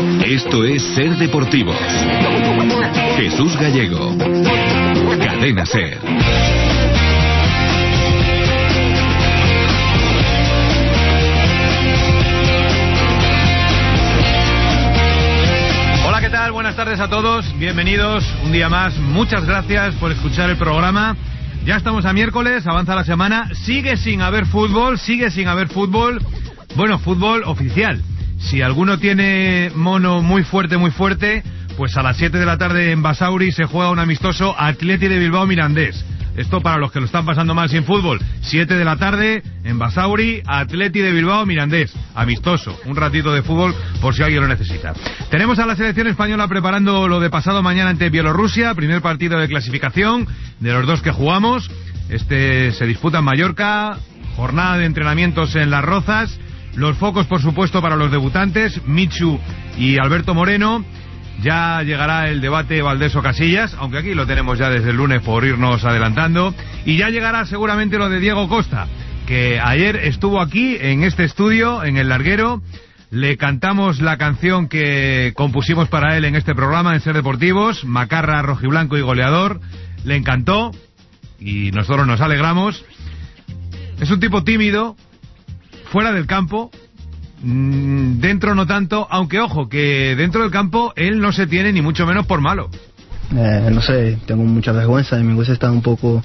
Esto es Ser Deportivos. Jesús Gallego. Cadena Ser. Hola, ¿qué tal? Buenas tardes a todos. Bienvenidos un día más. Muchas gracias por escuchar el programa. Ya estamos a miércoles, avanza la semana. Sigue sin haber fútbol. Bueno, fútbol oficial. Si alguno tiene mono muy fuerte, pues a las 7 de la tarde en Basauri se juega un amistoso Athletic de Bilbao Mirandés. Esto para los que lo están pasando mal sin fútbol. 7 de la tarde en Basauri, Athletic de Bilbao Mirandés. Amistoso, un ratito de fútbol por si alguien lo necesita. Tenemos a la selección española preparando lo de pasado mañana ante Bielorrusia, primer partido de clasificación de los dos que jugamos. Este se disputa en Mallorca, jornada de entrenamientos en Las Rozas. Los focos, por supuesto, para los debutantes, Michu y Alberto Moreno. Ya llegará el debate Valdés-Casillas, aunque aquí lo tenemos ya desde el lunes por irnos adelantando. Y ya llegará seguramente lo de Diego Costa, que ayer estuvo aquí, en este estudio, en El Larguero. Le cantamos la canción que compusimos para él en este programa, en Ser Deportivos, Macarra, rojiblanco y goleador. Le encantó y nosotros nos alegramos. Es un tipo tímido, fuera del campo, dentro no tanto, aunque ojo, que dentro del campo él no se tiene ni mucho menos por malo. No sé, tengo mucha vergüenza y me gusta estar un poco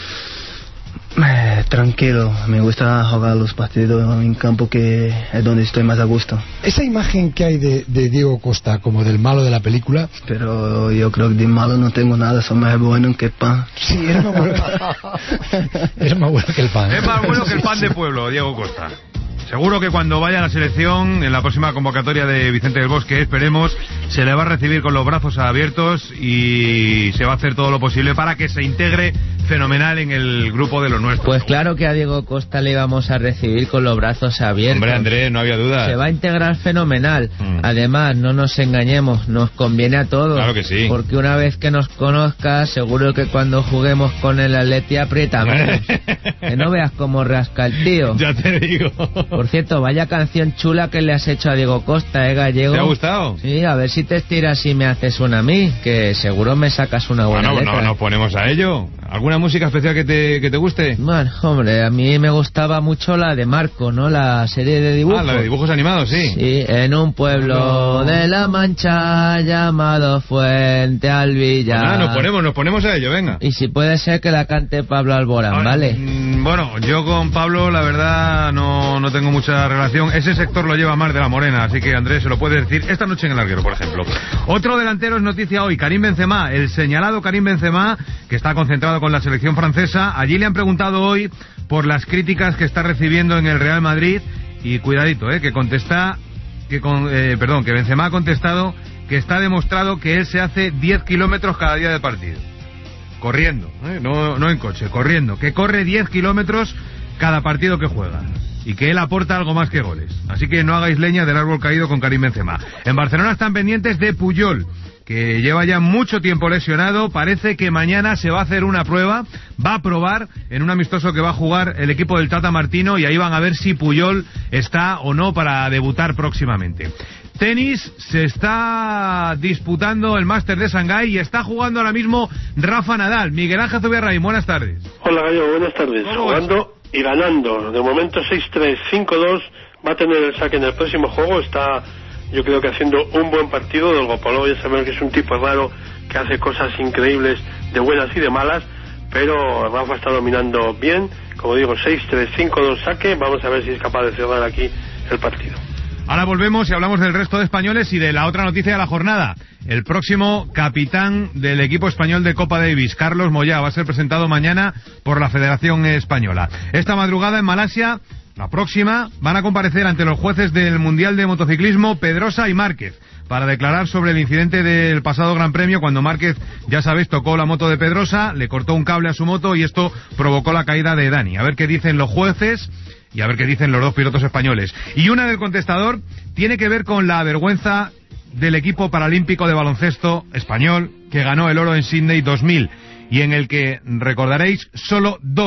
tranquilo. Me gusta jugar los partidos en campo, que es donde estoy más a gusto. Esa imagen que hay de Diego Costa como del malo de la película... Pero yo creo que de malo no tengo nada, soy más bueno que el pan. Sí, eres más bueno que el pan. Es más bueno que el pan de pueblo, Diego Costa. Seguro que cuando vaya a la selección, en la próxima convocatoria de Vicente del Bosque, esperemos, se le va a recibir con los brazos abiertos y se va a hacer todo lo posible para que se integre fenomenal en el grupo de los nuestros. Pues claro que a Diego Costa le íbamos a recibir con los brazos abiertos. Hombre, Andrés, no había duda. Se va a integrar fenomenal. Además, no nos engañemos, nos conviene a todos. Claro que sí. Porque una vez que nos conozca, seguro que cuando juguemos con el Atleti aprieta menos. Que no veas cómo rasca el tío. Ya te digo. Por cierto, vaya canción chula que le has hecho a Diego Costa, Gallego. ¿Te ha gustado? Sí, a ver si te estiras y me haces una a mí, que seguro me sacas una buena letra. No, nos ponemos a ello. ¿Alguna música especial que te guste? Bueno, hombre, a mí me gustaba mucho la de Marco, ¿no? La serie de dibujos. Ah, la de dibujos animados, sí. Sí, en un pueblo de La Mancha llamado Fuente Alvilla. Nos ponemos a ello, venga. Y si puede ser que la cante Pablo Alborán, ¿vale? Bueno, yo con Pablo, la verdad, no tengo mucha relación. Ese sector lo lleva Mar de la Morena, así que Andrés se lo puede decir esta noche en El Larguero, por ejemplo. Otro delantero es noticia hoy, Karim Benzema, el señalado Karim Benzema, que está concentrado con la selección francesa. Allí le han preguntado hoy por las críticas que está recibiendo en el Real Madrid y cuidadito, que Benzema ha contestado que está demostrado que él se hace 10 kilómetros cada día de partido. Corriendo, no en coche, corriendo, que corre 10 kilómetros cada partido que juega y que él aporta algo más que goles. Así que no hagáis leña del árbol caído con Karim Benzema. En Barcelona están pendientes de Puyol, que lleva ya mucho tiempo lesionado. Parece que mañana se va a hacer una prueba, va a probar en un amistoso que va a jugar el equipo del Tata Martino, y ahí van a ver si Puyol está o no para debutar próximamente. Tenis, se está disputando el Máster de Shanghái y está jugando ahora mismo Rafa Nadal. Miguel Ángel Zubiarraín, buenas tardes. Hola, Gallo, buenas tardes. Jugando y ganando. De momento 6-3, 5-2. Va a tener el saque en el próximo juego. Está, yo creo que haciendo un buen partido. Dolgopolov, ya sabemos que es un tipo raro que hace cosas increíbles, de buenas y de malas, pero Rafa está dominando bien. Como digo, 6-3, 5-2 saque. Vamos a ver si es capaz de cerrar aquí el partido. Ahora volvemos y hablamos del resto de españoles y de la otra noticia de la jornada. El próximo capitán del equipo español de Copa Davis, Carlos Moyá, va a ser presentado mañana por la Federación Española. Esta madrugada en Malasia, la próxima, van a comparecer ante los jueces del Mundial de Motociclismo Pedrosa y Márquez para declarar sobre el incidente del pasado Gran Premio, cuando Márquez, ya sabéis, tocó la moto de Pedrosa, le cortó un cable a su moto y esto provocó la caída de Dani. A ver qué dicen los jueces y a ver qué dicen los dos pilotos españoles. Y una del contestador tiene que ver con la vergüenza del equipo paralímpico de baloncesto español que ganó el oro en Sydney 2000 y en el que, recordaréis, solo 2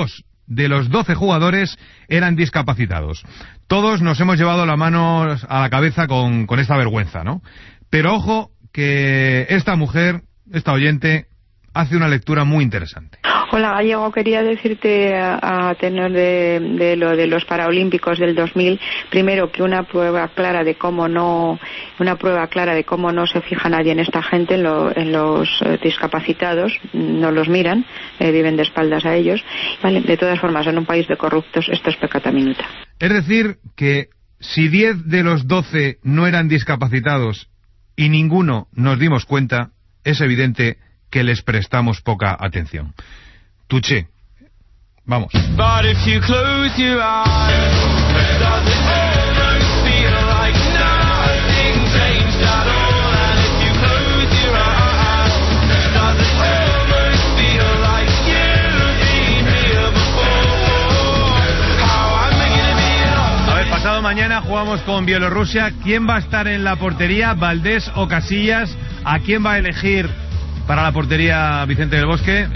de los 12 jugadores eran discapacitados. Todos nos hemos llevado la mano a la cabeza con esta vergüenza, ¿no? Pero ojo que esta mujer, esta oyente, hace una lectura muy interesante. Hola, Gallego, quería decirte a tenor de lo de los Paralímpicos del 2000, primero que una prueba clara de cómo no se fija nadie en esta gente, en los discapacitados, no los miran, viven de espaldas a ellos. Vale, de todas formas, en un país de corruptos esto es peccata minuta. Es decir, que si 10 de los 12 no eran discapacitados y ninguno nos dimos cuenta, es evidente que les prestamos poca atención. Tuché, vamos. Pasado mañana jugamos con Bielorrusia. ¿Quién va a estar en la portería? ¿Valdés o Casillas? ¿A quién va a elegir para la portería Vicente del Bosque?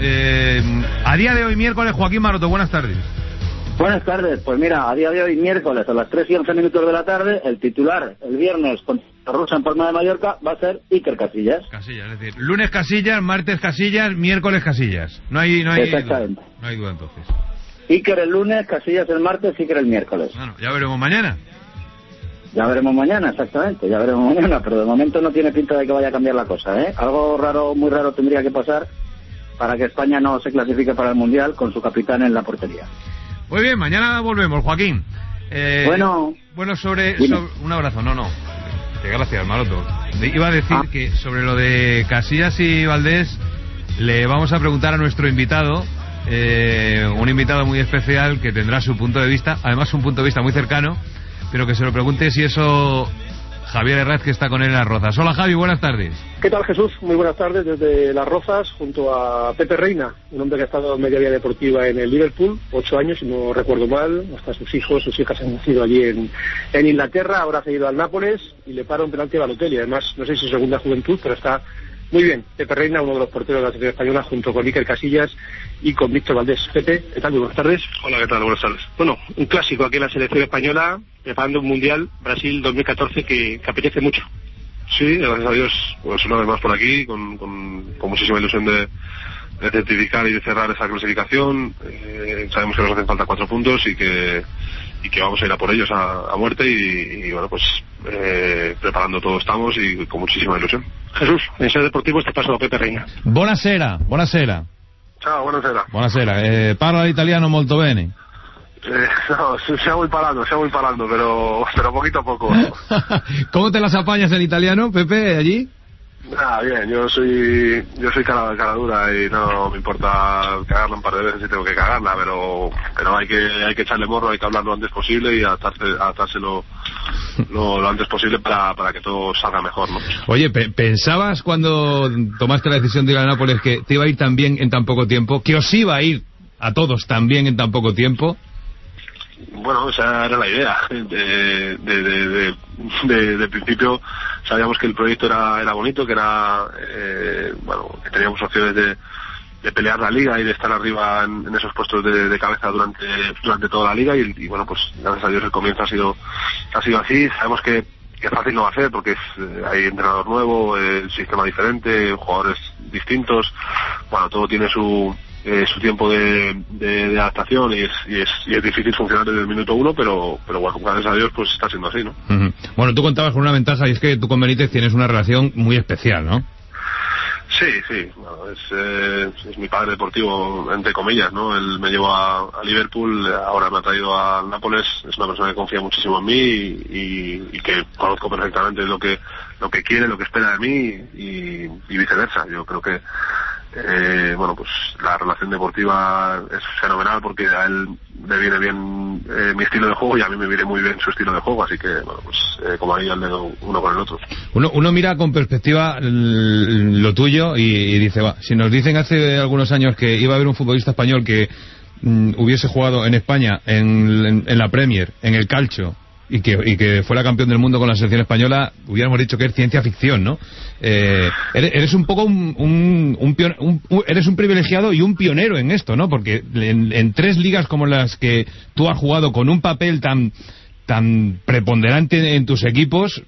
A día de hoy, miércoles, Joaquín Maroto, buenas tardes. Buenas tardes. Pues mira, a día de hoy, miércoles, a las 3:11 de la tarde, el titular, el viernes, contra Rusia en Palma de Mallorca, va a ser Iker Casillas. Casillas, es decir, lunes Casillas, martes Casillas, miércoles Casillas. No hay Exactamente. No hay duda entonces. Iker el lunes, Casillas el martes, Iker el miércoles. Bueno, ya veremos mañana. Ya veremos mañana, exactamente, ya veremos mañana, pero de momento no tiene pinta de que vaya a cambiar la cosa, ¿eh? Algo raro, muy raro tendría que pasar para que España no se clasifique para el Mundial con su capitán en la portería. Muy bien, mañana volvemos, Joaquín. Bueno, sobre un abrazo, no. Gracias, Maroto. Iba a decir que sobre lo de Casillas y Valdés le vamos a preguntar a nuestro invitado, un invitado muy especial que tendrá su punto de vista, además un punto de vista muy cercano, pero que se lo pregunte si eso Javier Herraz, que está con él en Las Rozas. Hola, Javi, buenas tardes. ¿Qué tal, Jesús? Muy buenas tardes desde Las Rozas, junto a Pepe Reina, un hombre que ha estado en media vía deportiva en el Liverpool, 8 años, si no recuerdo mal, hasta sus hijas han nacido allí en Inglaterra, ahora ha ido al Nápoles y le para un penalti a Balotelli. Además, no sé si es segunda juventud, pero está muy bien. Pepe Reina, uno de los porteros de la selección española, junto con Iker Casillas y con Víctor Valdés. Pepe, ¿qué tal? Muy buenas tardes. Hola, ¿qué tal? Buenas tardes. Bueno, un clásico aquí en la selección española, preparando un Mundial Brasil 2014 que apetece mucho. Sí, gracias a Dios, pues una vez más por aquí, con muchísima ilusión de certificar y de cerrar esa clasificación. Sabemos que nos hacen falta 4 puntos y que vamos a ir a por ellos a muerte y bueno, pues preparando todo estamos y con muchísima ilusione. Jesús, en Ser Deportivo este paso a Pepe Reina. Buonasera. Ciao, buonasera. Buonasera, parla italiano molto bene. No, siamo imparando, pero poquito a poco. ¿Cómo te las apañas en italiano, Pepe, allí? Bien, yo soy cara dura y no me importa cagarla un par de veces si tengo que cagarla, pero hay que echarle morro, hay que hablar lo antes posible y adaptarse lo antes posible para que todo salga mejor, ¿no? Oye, ¿pensabas cuando tomaste la decisión de ir a Nápoles que te iba a ir tan bien en tan poco tiempo? ¿Que os iba a ir a todos tan bien en tan poco tiempo? Bueno, esa era la idea. De principio sabíamos que el proyecto era bonito, que era que teníamos opciones de pelear la liga y de estar arriba en esos puestos de cabeza durante toda la liga y bueno, pues gracias a Dios el comienzo ha sido así. Sabemos que fácil no va a ser porque hay entrenador nuevo, el sistema diferente, jugadores distintos, bueno, todo tiene su tiempo de adaptación y es difícil funcionar desde el minuto 1, pero bueno, gracias a Dios pues está siendo así, ¿no? Uh-huh. Bueno, tú contabas con una ventaja y es que tú con Benítez tienes una relación muy especial, ¿no? Sí, bueno, es mi padre deportivo, entre comillas, ¿no? Él me llevó a Liverpool, ahora me ha traído a Nápoles, es una persona que confía muchísimo en mí y que conozco perfectamente lo que quiere, lo que espera de mí y viceversa. Yo creo que bueno, pues la relación deportiva es fenomenal porque a él le viene bien mi estilo de juego y a mí me viene muy bien su estilo de juego, así que bueno, pues como ahí al dedo uno con el otro. Uno mira con perspectiva lo tuyo y dice, si nos dicen hace algunos años que iba a haber un futbolista español que hubiese jugado en España en la Premier, en el Calcio y que fuera campeón del mundo con la selección española, hubiéramos dicho que es ciencia ficción, ¿no? Eres un poco eres un privilegiado y un pionero en esto, ¿no? Porque en 3 ligas como las que tú has jugado, con un papel tan preponderante en tus equipos.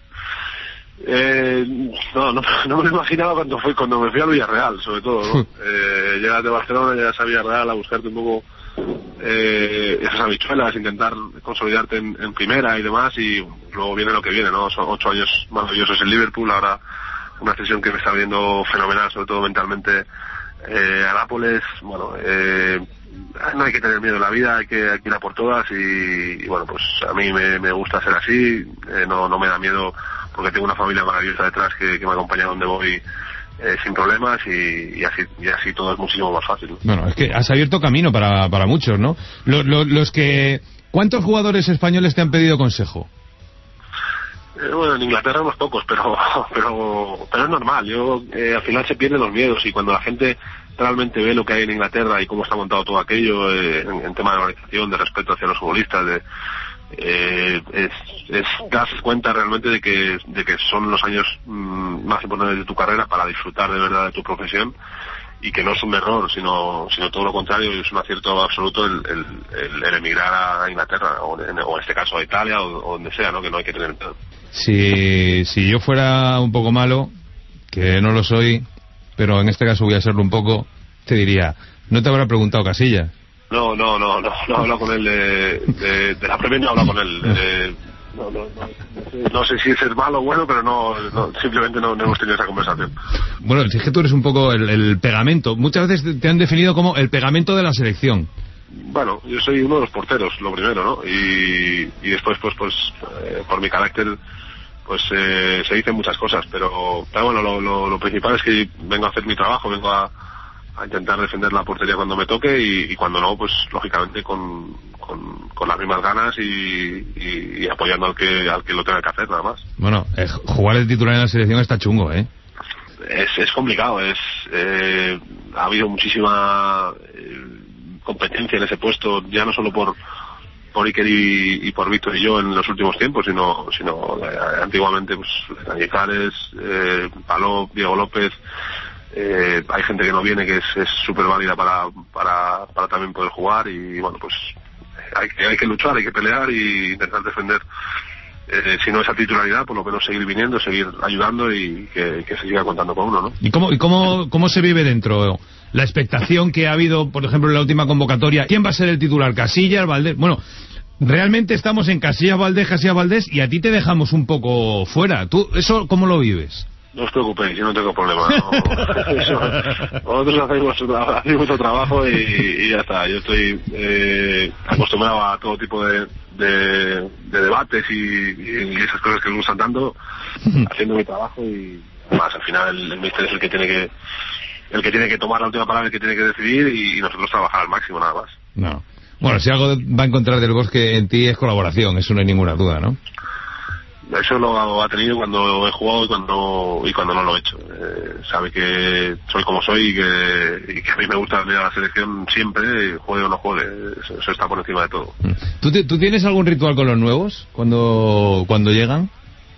No me lo imaginaba cuando me fui al Villarreal, sobre todo, ¿no? Llegas de Barcelona, llegas a Villarreal a buscarte un poco esas habichuelas, intentar consolidarte en primera y demás, y luego viene lo que viene, ¿no? Son 8 años maravillosos en Liverpool, ahora una sesión que me está viendo fenomenal, sobre todo mentalmente, a Nápoles. Bueno, no hay que tener miedo en la vida, hay que ir a por todas, y bueno, pues a mí me gusta ser así, no me da miedo, porque tengo una familia maravillosa detrás que me acompaña donde voy sin problemas, y así todo es muchísimo más fácil, ¿no? Bueno, es que has abierto camino para muchos, ¿no? ¿Cuántos jugadores españoles te han pedido consejo? Bueno, en Inglaterra unos pocos, pero es normal. Al final se pierden los miedos, y cuando la gente realmente ve lo que hay en Inglaterra y cómo está montado todo aquello, en tema de organización, de respeto hacia los futbolistas, das cuenta realmente de que son los años más importantes de tu carrera para disfrutar de verdad de tu profesión, y que no es un error, sino todo lo contrario, es un acierto absoluto el emigrar a Inglaterra, o en este caso a Italia, o donde sea, ¿no? Que no hay que tener miedo. Si yo fuera un poco malo, que no lo soy, pero en este caso voy a serlo un poco, te diría, ¿no te habrá preguntado Casillas? No he hablado con él de la Premier, no he hablado con él. No sé si es malo o bueno, pero simplemente no hemos tenido esa conversación. Bueno, es que tú eres un poco el pegamento. Muchas veces te han definido como el pegamento de la selección. Bueno, yo soy uno de los porteros, lo primero, ¿no? Y después, pues por mi carácter, pues se dicen muchas cosas, pero bueno, lo principal es que vengo a hacer mi trabajo, vengo a intentar defender la portería cuando me toque, y cuando no, pues lógicamente con las mismas ganas y apoyando al que lo tenga que hacer, nada más. Bueno, jugar el titular en la selección está chungo, ¿eh? Es complicado, ha habido muchísima competencia en ese puesto, ya no solo por Iker y por Víctor y yo en los últimos tiempos, sino antiguamente, pues Cañizares, Palop, Diego López. Hay gente que no viene, que es súper válida para también poder jugar, y bueno, pues hay que luchar, hay que pelear y intentar defender, si no esa titularidad, por lo menos seguir viniendo, seguir ayudando, y que se siga contando con uno, ¿no? ¿Y cómo se vive dentro la expectación que ha habido, por ejemplo, en la última convocatoria? ¿Quién va a ser el titular? ¿Casillas, Valdés? Bueno, realmente estamos en Casillas, Valdés, y a ti te dejamos un poco fuera. ¿Tú eso cómo lo vives? No os preocupéis, yo no tengo problema, ¿no? Nosotros hacemos nuestro trabajo y ya está. Yo estoy acostumbrado a todo tipo de debates y esas cosas que me gustan tanto, haciendo mi trabajo, y además al final el míster es el que tiene que tomar la última palabra, el que tiene que decidir, y nosotros trabajar al máximo, nada más. No. Bueno, si algo va a encontrar Del Bosque en ti es colaboración, eso no hay ninguna duda, ¿no? Eso lo ha tenido cuando he jugado y cuando no lo he hecho. Sabe que soy como soy, y que a mí me gusta venir a la selección siempre, juegue o no juegue. Eso está por encima de todo. ¿Tú tienes algún ritual con los nuevos cuando llegan?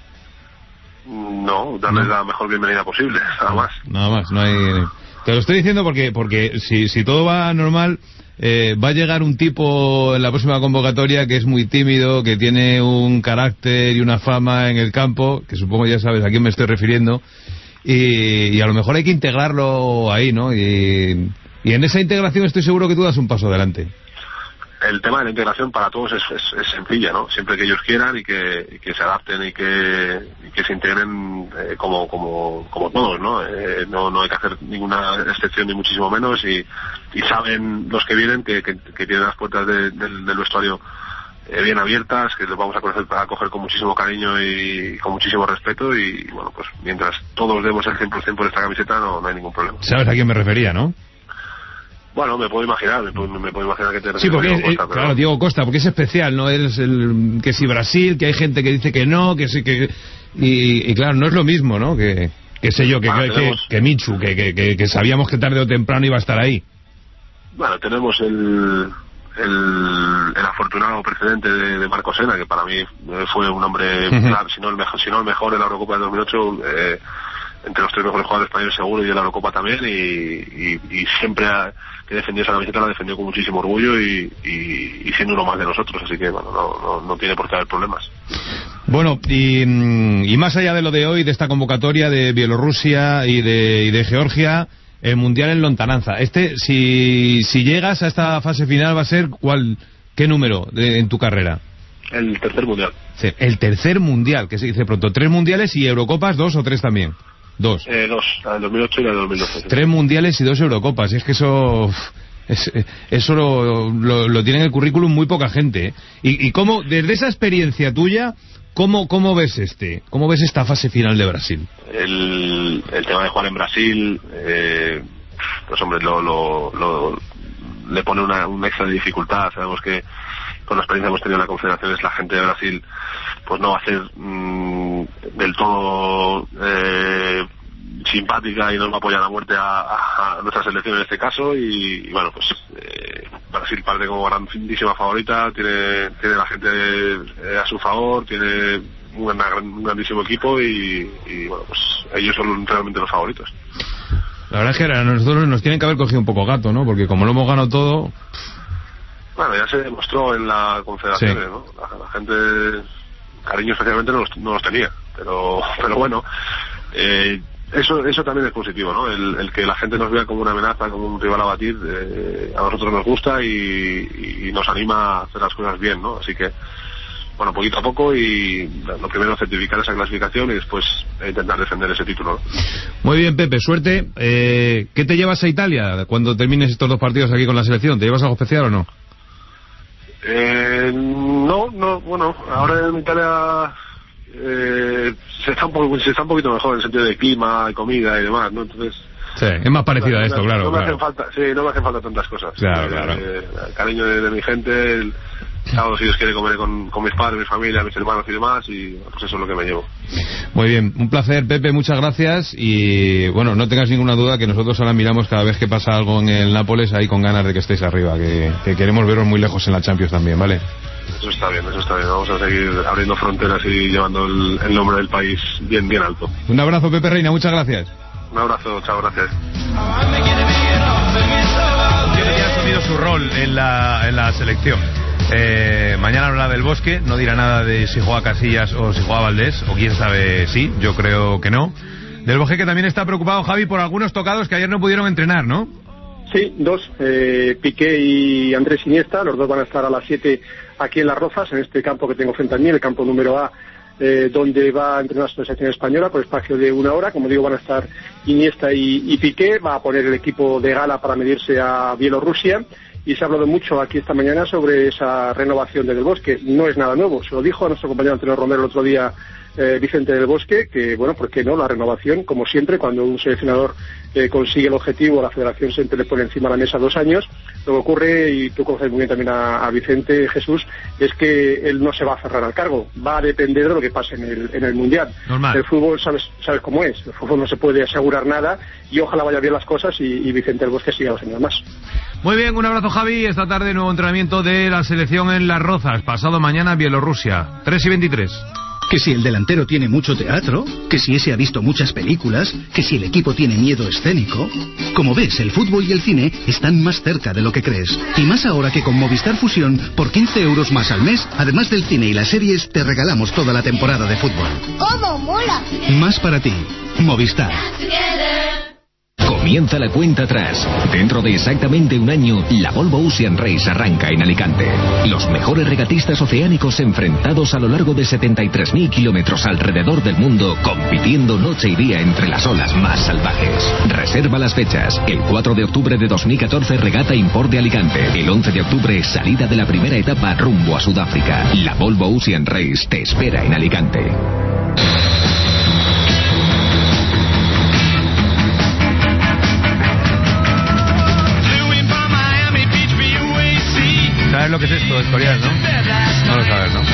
No, darles la mejor bienvenida posible, nada más. Nada más, no hay... Te lo estoy diciendo porque si todo va normal, va a llegar un tipo en la próxima convocatoria que es muy tímido, que tiene un carácter y una fama en el campo, que supongo ya sabes a quién me estoy refiriendo, y a lo mejor hay que integrarlo ahí, ¿no? Y en esa integración estoy seguro que tú das un paso adelante. El tema de la integración para todos es sencilla, ¿no? Siempre que ellos quieran y que se adapten y que se integren como todos, ¿no? No hay que hacer ninguna excepción ni muchísimo menos, y saben los que vienen que tienen las puertas del vestuario bien abiertas, que los vamos a coger con muchísimo cariño y con muchísimo respeto, y bueno, pues mientras todos demos el 100% por esta camiseta no hay ningún problema. ¿Sabes a quién me refería, no? Bueno, me puedo imaginar que te refieres. Sí, porque Diego Costa, claro, Diego Costa, porque es especial, ¿no? Eres que si Brasil, que hay gente que dice que no, que sí, que... Y claro, no es lo mismo, ¿no? Que sé yo, que Michu, que sabíamos que tarde o temprano iba a estar ahí. Bueno, tenemos el el afortunado precedente de Marco Sena, que para mí fue un hombre, claro, si no el mejor en la Eurocopa de 2008, entre los 3 mejores jugadores españoles seguro, y de la Eurocopa también, y siempre que defendió esa camiseta la defendió con muchísimo orgullo y siendo uno más de nosotros, así que bueno, no tiene por qué haber problemas. Bueno, y más allá de lo de hoy, de esta convocatoria de Bielorrusia y de Georgia, el Mundial en lontananza. Si llegas a esta fase final, va a ser ¿qué número en tu carrera? El tercer Mundial. Sí, el tercer Mundial, que se dice pronto. 3 mundiales y Eurocopas, 2 o 3 también. 2. 2, la del 2008 y la del 2012. 3 mundiales y 2 Eurocopas. Y es que eso lo tiene en el currículum muy poca gente, ¿eh? Y cómo, desde esa experiencia tuya, ¿cómo ves cómo ves esta fase final de Brasil? El tema de jugar en Brasil, pues hombre, le pone una extra dificultad. Sabemos que con la experiencia que hemos tenido en la Confederaciones, la gente de Brasil pues no va a ser del todo simpática y nos va a apoyar a muerte a nuestra selección en este caso, y bueno, pues Brasil parte como grandísima favorita, tiene la gente a su favor, tiene un grandísimo equipo y bueno, pues ellos son realmente los favoritos. La verdad es que a nosotros nos tienen que haber cogido un poco gato, ¿no? Porque como lo hemos ganado todo... Bueno, ya se demostró en la Confederación, sí, ¿no? La gente, cariño especialmente no los tenía, pero bueno, eso también es positivo, ¿no? El que la gente nos vea como una amenaza, como un rival a batir, a nosotros nos gusta y nos anima a hacer las cosas bien, ¿no? Así que, bueno, poquito a poco, y lo primero es certificar esa clasificación y después intentar defender ese título, ¿no? Muy bien, Pepe, suerte. ¿Qué te llevas a Italia cuando termines estos 2 partidos aquí con la selección? ¿Te llevas algo especial o no? No, bueno, ahora en Italia se está un poquito mejor en el sentido de clima y comida y demás, ¿no? Entonces... Sí, es más parecido a esto, claro. No me hacen falta tantas cosas. Claro. El cariño de mi gente, el sábado, si Dios quiere, comer con mis padres, mi familia, mis hermanos y demás, y pues eso es lo que me llevo. Muy bien, un placer, Pepe, muchas gracias, y bueno, no tengas ninguna duda que nosotros ahora miramos cada vez que pasa algo en el Nápoles ahí con ganas de que estéis arriba, que queremos veros muy lejos en la Champions también, ¿vale? Eso está bien, vamos a seguir abriendo fronteras y llevando el nombre del país bien alto. Un abrazo, Pepe Reina, muchas gracias. Un abrazo, chao, gracias. Tiene ya asumido su rol en la selección. Mañana hablará del Bosque, no dirá nada de si juega Casillas o si juega Valdés, o quién sabe si, yo creo que no. Del Bosque, que también está preocupado, Javi, por algunos tocados que ayer no pudieron entrenar, ¿no? Sí, 2, Piqué y Andrés Iniesta, los 2 van a estar a las 7 aquí en Las Rozas, en este campo que tengo frente a mí, el campo número A, donde va a entrenar la selección española por espacio de 1 hora. Como digo, van a estar Iniesta y Piqué. Va a poner el equipo de gala para medirse a Bielorrusia, y se ha hablado mucho aquí esta mañana sobre esa renovación de Del Bosque. No es nada nuevo, se lo dijo a nuestro compañero Antonio Romero el otro día, Vicente Del Bosque, que bueno, ¿por qué no? La renovación, como siempre, cuando un seleccionador consigue el objetivo, la federación siempre le pone encima de la mesa 2 años. Lo que ocurre, y tú conoces muy bien también a Vicente, Jesús, es que él no se va a cerrar al cargo, va a depender de lo que pase en el Mundial. Normal. El fútbol, sabes cómo es, el fútbol no se puede asegurar nada, y ojalá vaya bien las cosas y Vicente Del Bosque siga 2 años más. Muy bien, un abrazo, Javi. Esta tarde nuevo entrenamiento de la selección en Las Rozas. Pasado mañana Bielorrusia, 3:23. Que si el delantero tiene mucho teatro, que si ese ha visto muchas películas, que si el equipo tiene miedo escénico. Como ves, el fútbol y el cine están más cerca de lo que crees. Y más ahora que con Movistar Fusión, por 15 euros más al mes, además del cine y las series, te regalamos toda la temporada de fútbol. ¡Cómo mola! Más para ti. Movistar. Comienza la cuenta atrás. Dentro de exactamente un año, la Volvo Ocean Race arranca en Alicante. Los mejores regatistas oceánicos enfrentados a lo largo de 73.000 kilómetros alrededor del mundo, compitiendo noche y día entre las olas más salvajes. Reserva las fechas. El 4 de octubre de 2014, regata Import de Alicante. El 11 de octubre, salida de la primera etapa rumbo a Sudáfrica. La Volvo Ocean Race te espera en Alicante. ¿Sabes lo que es esto, Escorial, no? No lo sabes, ¿no?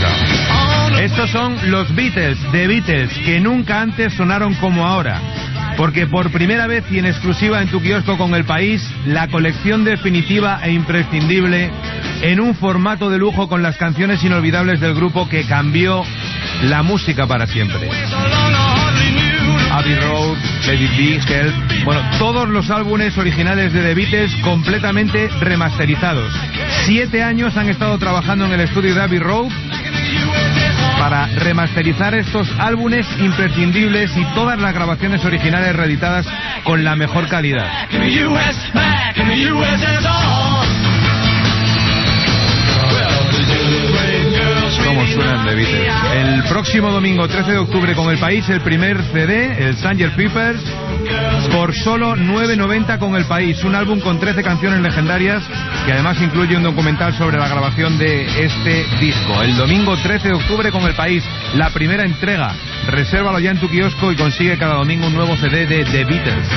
Claro. Estos son los Beatles, The Beatles, que nunca antes sonaron como ahora. porque por primera vez y en exclusiva en tu kiosco con El País, la colección definitiva e imprescindible en un formato de lujo con las canciones inolvidables del grupo que cambió la música para siempre. Abbey Road, Let It Be, Help, bueno, todos los álbumes originales de The Beatles completamente remasterizados. 7 años han estado trabajando en el estudio de Abbey Road para remasterizar estos álbumes imprescindibles y todas las grabaciones originales reeditadas con la mejor calidad. ¿Cómo suenan The Beatles? El próximo domingo 13 de octubre con El País, el primer CD, el Sgt. Pepper's, por solo 9,90 con El País. Un álbum con 13 canciones legendarias que además incluye un documental sobre la grabación de este disco. El domingo 13 de octubre con El País, la primera entrega. Resérvalo ya en tu kiosco y consigue cada domingo un nuevo CD de The Beatles.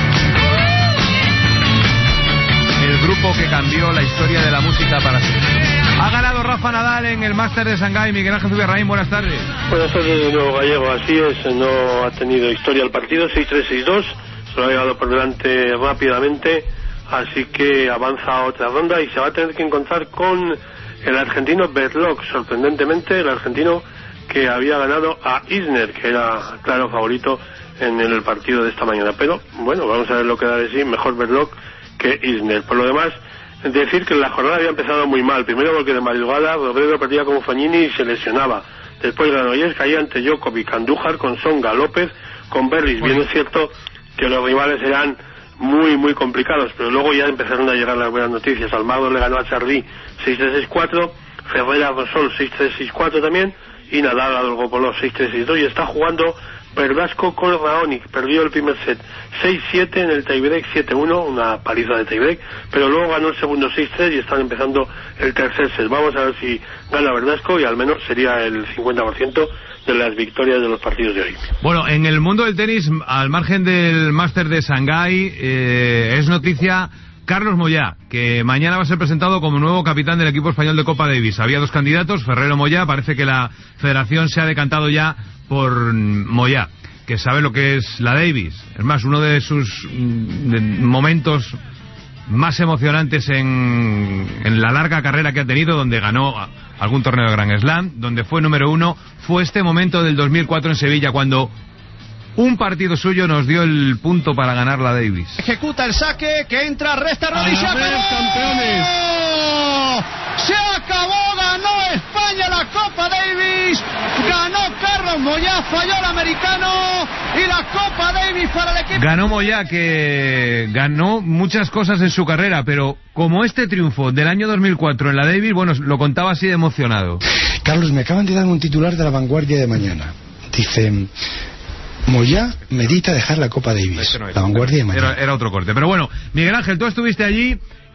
El grupo que cambió la historia de la música para siempre. Ha ganado Rafa Nadal en el Máster de Shanghái. Miguel Ángel Zubiarraín, buenas tardes. Buenas tardes de nuevo, Gallego. Así es, no ha tenido historia el partido, 6-3, 6-2. Se lo ha llevado por delante rápidamente, así que avanza a otra ronda y se va a tener que encontrar con el argentino Berlocq. Sorprendentemente, el argentino que había ganado a Isner, que era claro favorito en el partido de esta mañana. Pero, bueno, vamos a ver lo que da de sí. Mejor Berlocq que Isner. Por lo demás, decir que la jornada había empezado muy mal. Primero porque de madrugada Robredo perdía como Fognini y se lesionaba. Después Granollers caía ante Djokovic, Andújar con Songa, López con Berlis. Bien es cierto que los rivales eran muy complicados, pero luego ya empezaron a llegar las buenas noticias. Almagro le ganó a Charly 6-3, 6-4, Ferreira Rosol 6-3, 6-4 también, y Nadal a Dolgopolov 6-3, 6-2, y está jugando Verdasco con Raonic. Perdió el primer set 6-7 en el tiebreak, 7-1, una paliza de tiebreak, pero luego ganó el segundo 6-3 y están empezando el tercer set. Vamos a ver si gana Verdasco y al menos sería el 50% de las victorias de los partidos de hoy. Bueno, en el mundo del tenis, al margen del Máster de Shanghái, es noticia Carlos Moyá, que mañana va a ser presentado como nuevo capitán del equipo español de Copa Davis. Había 2 candidatos, Ferrero Moyá. Parece que la federación se ha decantado ya por Moyá, que sabe lo que es la Davis. Es más, uno de sus momentos más emocionantes en la larga carrera que ha tenido, donde ganó algún torneo de Grand Slam, donde fue número 1, fue este momento del 2004 en Sevilla, cuando un partido suyo nos dio el punto para ganar la Davis. Ejecuta el saque, que entra, resta, rodilla, campeones. Se acabó, ganó España la Copa Davis, ganó Carlos Moyá, falló el americano y la Copa Davis para el equipo. Ganó Moyá, que ganó muchas cosas en su carrera, pero como este triunfo del año 2004 en la Davis, bueno, lo contaba así de emocionado. Carlos, me acaban de dar un titular de La Vanguardia de mañana. Dice: Moyá medita dejar la Copa Davis. No, La Vanguardia de mañana. Era otro corte. Pero bueno, Miguel Ángel, tú estuviste allí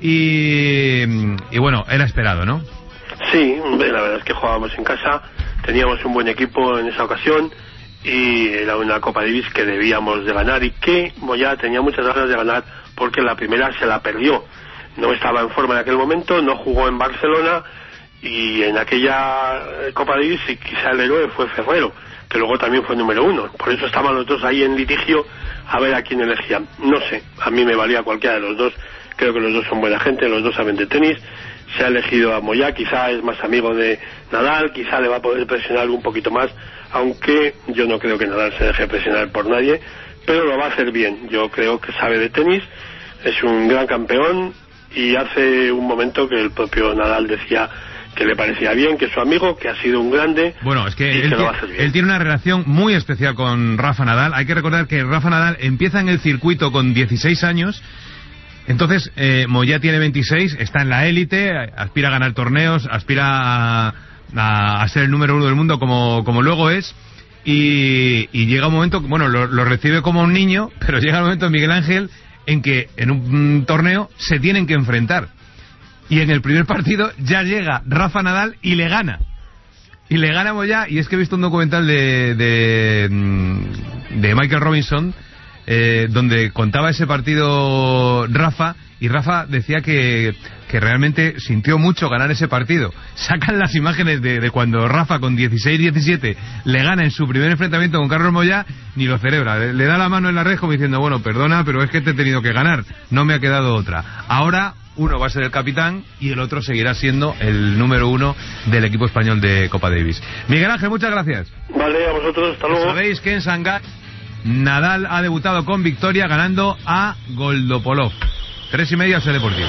y bueno, era esperado, ¿no? Sí, la verdad es que jugábamos en casa, teníamos un buen equipo en esa ocasión y era una Copa Davis que debíamos de ganar y que Moyá tenía muchas ganas de ganar porque la primera se la perdió. No estaba en forma en aquel momento, no jugó en Barcelona y en aquella Copa Davis y quizá el héroe fue Ferrero, que luego también fue número 1. Por eso estaban los dos ahí en litigio a ver a quién elegían. No sé, a mí me valía cualquiera de los dos. Creo que los dos son buena gente, los dos saben de tenis. Se ha elegido a Moyá, quizá es más amigo de Nadal, quizá le va a poder presionar un poquito más, aunque yo no creo que Nadal se deje presionar por nadie, pero lo va a hacer bien. Yo creo que sabe de tenis, es un gran campeón y hace un momento que el propio Nadal decía que le parecía bien, que es su amigo, que ha sido un grande. Bueno, es que él tiene una relación muy especial con Rafa Nadal. Hay que recordar que Rafa Nadal empieza en el circuito con 16 años. Entonces, Moyá tiene 26, está en la élite, aspira a ganar torneos, aspira a ser el número 1 del mundo como luego es, y llega un momento, bueno, lo recibe como un niño, pero llega el momento, Miguel Ángel, en que en un torneo se tienen que enfrentar. Y en el primer partido ya llega Rafa Nadal y le gana. Y le gana Moyá, y es que he visto un documental de Michael Robinson, donde contaba ese partido Rafa y Rafa decía que realmente sintió mucho ganar ese partido. Sacan las imágenes de cuando Rafa con 16-17 le gana en su primer enfrentamiento con Carlos Moyá, ni lo celebra, le da la mano en la red como diciendo, bueno, perdona, pero es que te he tenido que ganar, no me ha quedado otra. Ahora uno va a ser el capitán y el otro seguirá siendo el número 1 del equipo español de Copa Davis. Miguel Ángel, muchas gracias. Vale, a vosotros, hasta luego. Sabéis que en Shanghái Nadal ha debutado con victoria ganando a Goldopolov. 3:30 Ser Deportivo.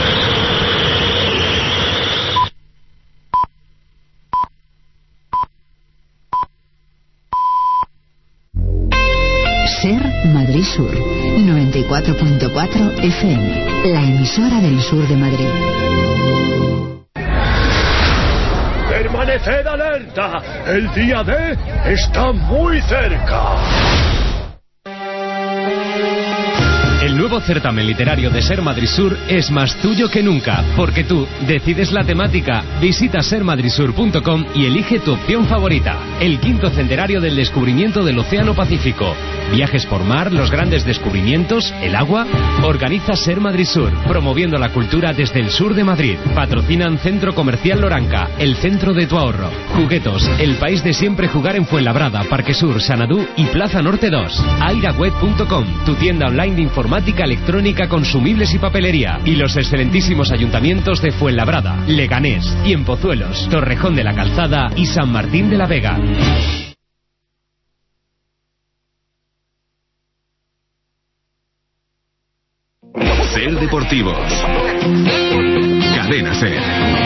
Ser Madrid Sur, 94.4 FM, la emisora del sur de Madrid. Permaneced alerta, el día D está muy cerca. El nuevo certamen literario de Ser Madrid Sur es más tuyo que nunca, porque tú decides la temática. Visita sermadridsur.com y elige tu opción favorita. El 5º centenario del descubrimiento del Océano Pacífico. Viajes por mar, los grandes descubrimientos, el agua. Organiza Ser Madrid Sur, promoviendo la cultura desde el sur de Madrid. Patrocinan Centro Comercial Loranca, el centro de tu ahorro. Juguetos, el país de siempre jugar en Fuenlabrada, Parque Sur, Sanadú y Plaza Norte 2. Airagweb.com, tu tienda online de informática electrónica, consumibles y papelería. Y los excelentísimos ayuntamientos de Fuenlabrada, Leganés, Cienpozuelos, Torrejón de la Calzada y San Martín de la Vega. Ser Deportivos. Cadena Ser.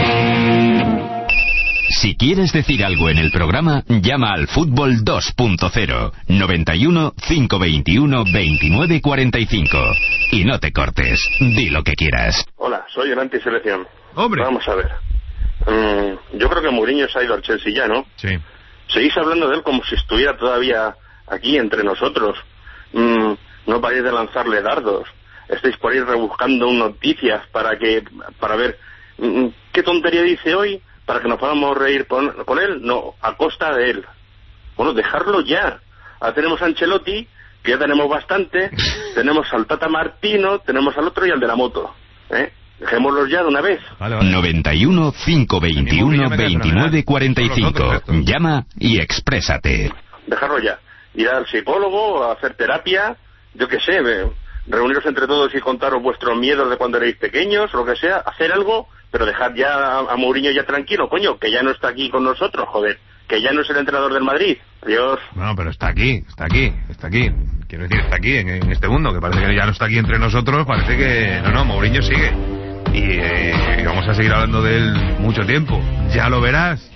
Si quieres decir algo en el programa, llama al Fútbol 2.0 91 521 29 45 y no te cortes. Di lo que quieras. Hola, soy el antiselección. ¡Hombre! Vamos a ver. Yo creo que Mourinho se ha ido al Chelsea ya, ¿no? Sí. Seguís hablando de él como si estuviera todavía aquí entre nosotros. No paréis de lanzarle dardos. Estáis por ahí rebuscando noticias para ver qué tontería dice hoy, para que nos podamos reír con él. No, a costa de él. Bueno, dejarlo ya. Ahora tenemos a Ancelotti, que ya tenemos bastante, tenemos al Tata Martino, tenemos al otro y al de la moto. Dejémoslos ya de una vez. Vale. 91 521 29 45. Llama y exprésate. Dejarlo ya. Ir al psicólogo, a hacer terapia, yo qué sé, reuniros entre todos y contaros vuestros miedos de cuando erais pequeños, lo que sea, hacer algo, pero dejar ya a Mourinho ya tranquilo, coño, que ya no está aquí con nosotros, joder, que ya no es el entrenador del Madrid. Adiós. No, pero está aquí. Quiero decir, está aquí, en este mundo, que parece que ya no está aquí entre nosotros, parece que... No, Mourinho sigue. Y vamos a seguir hablando de él mucho tiempo. Ya lo verás.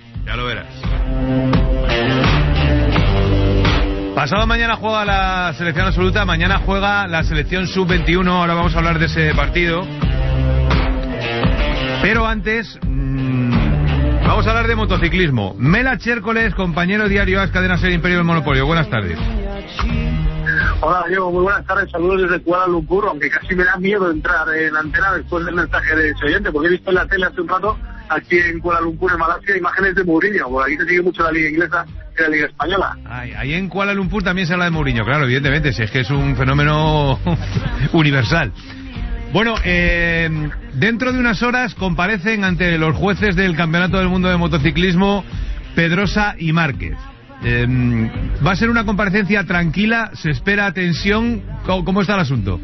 Pasado mañana juega la selección absoluta, mañana juega la selección sub-21, ahora vamos a hablar de ese partido. Pero antes, vamos a hablar de motociclismo. Mela Chércoles, compañero diario AS Cadena Ser Imperio del Monopolio. Buenas tardes. Hola, Diego, muy buenas tardes, saludos desde Kuala Lumpur, aunque casi me da miedo entrar en la antena después del mensaje de ese oyente, porque he visto en la tele hace un rato, aquí en Kuala Lumpur, en Malasia, imágenes de Mourinho, porque aquí se sigue mucho la liga inglesa y la liga española. Ahí en Kuala Lumpur también se habla de Mourinho, claro, evidentemente, si es que es un fenómeno universal. Bueno, dentro de unas horas comparecen ante los jueces del Campeonato del Mundo de Motociclismo Pedrosa y Márquez. ¿Va a ser una comparecencia tranquila? ¿Se espera tensión? ¿Cómo está el asunto?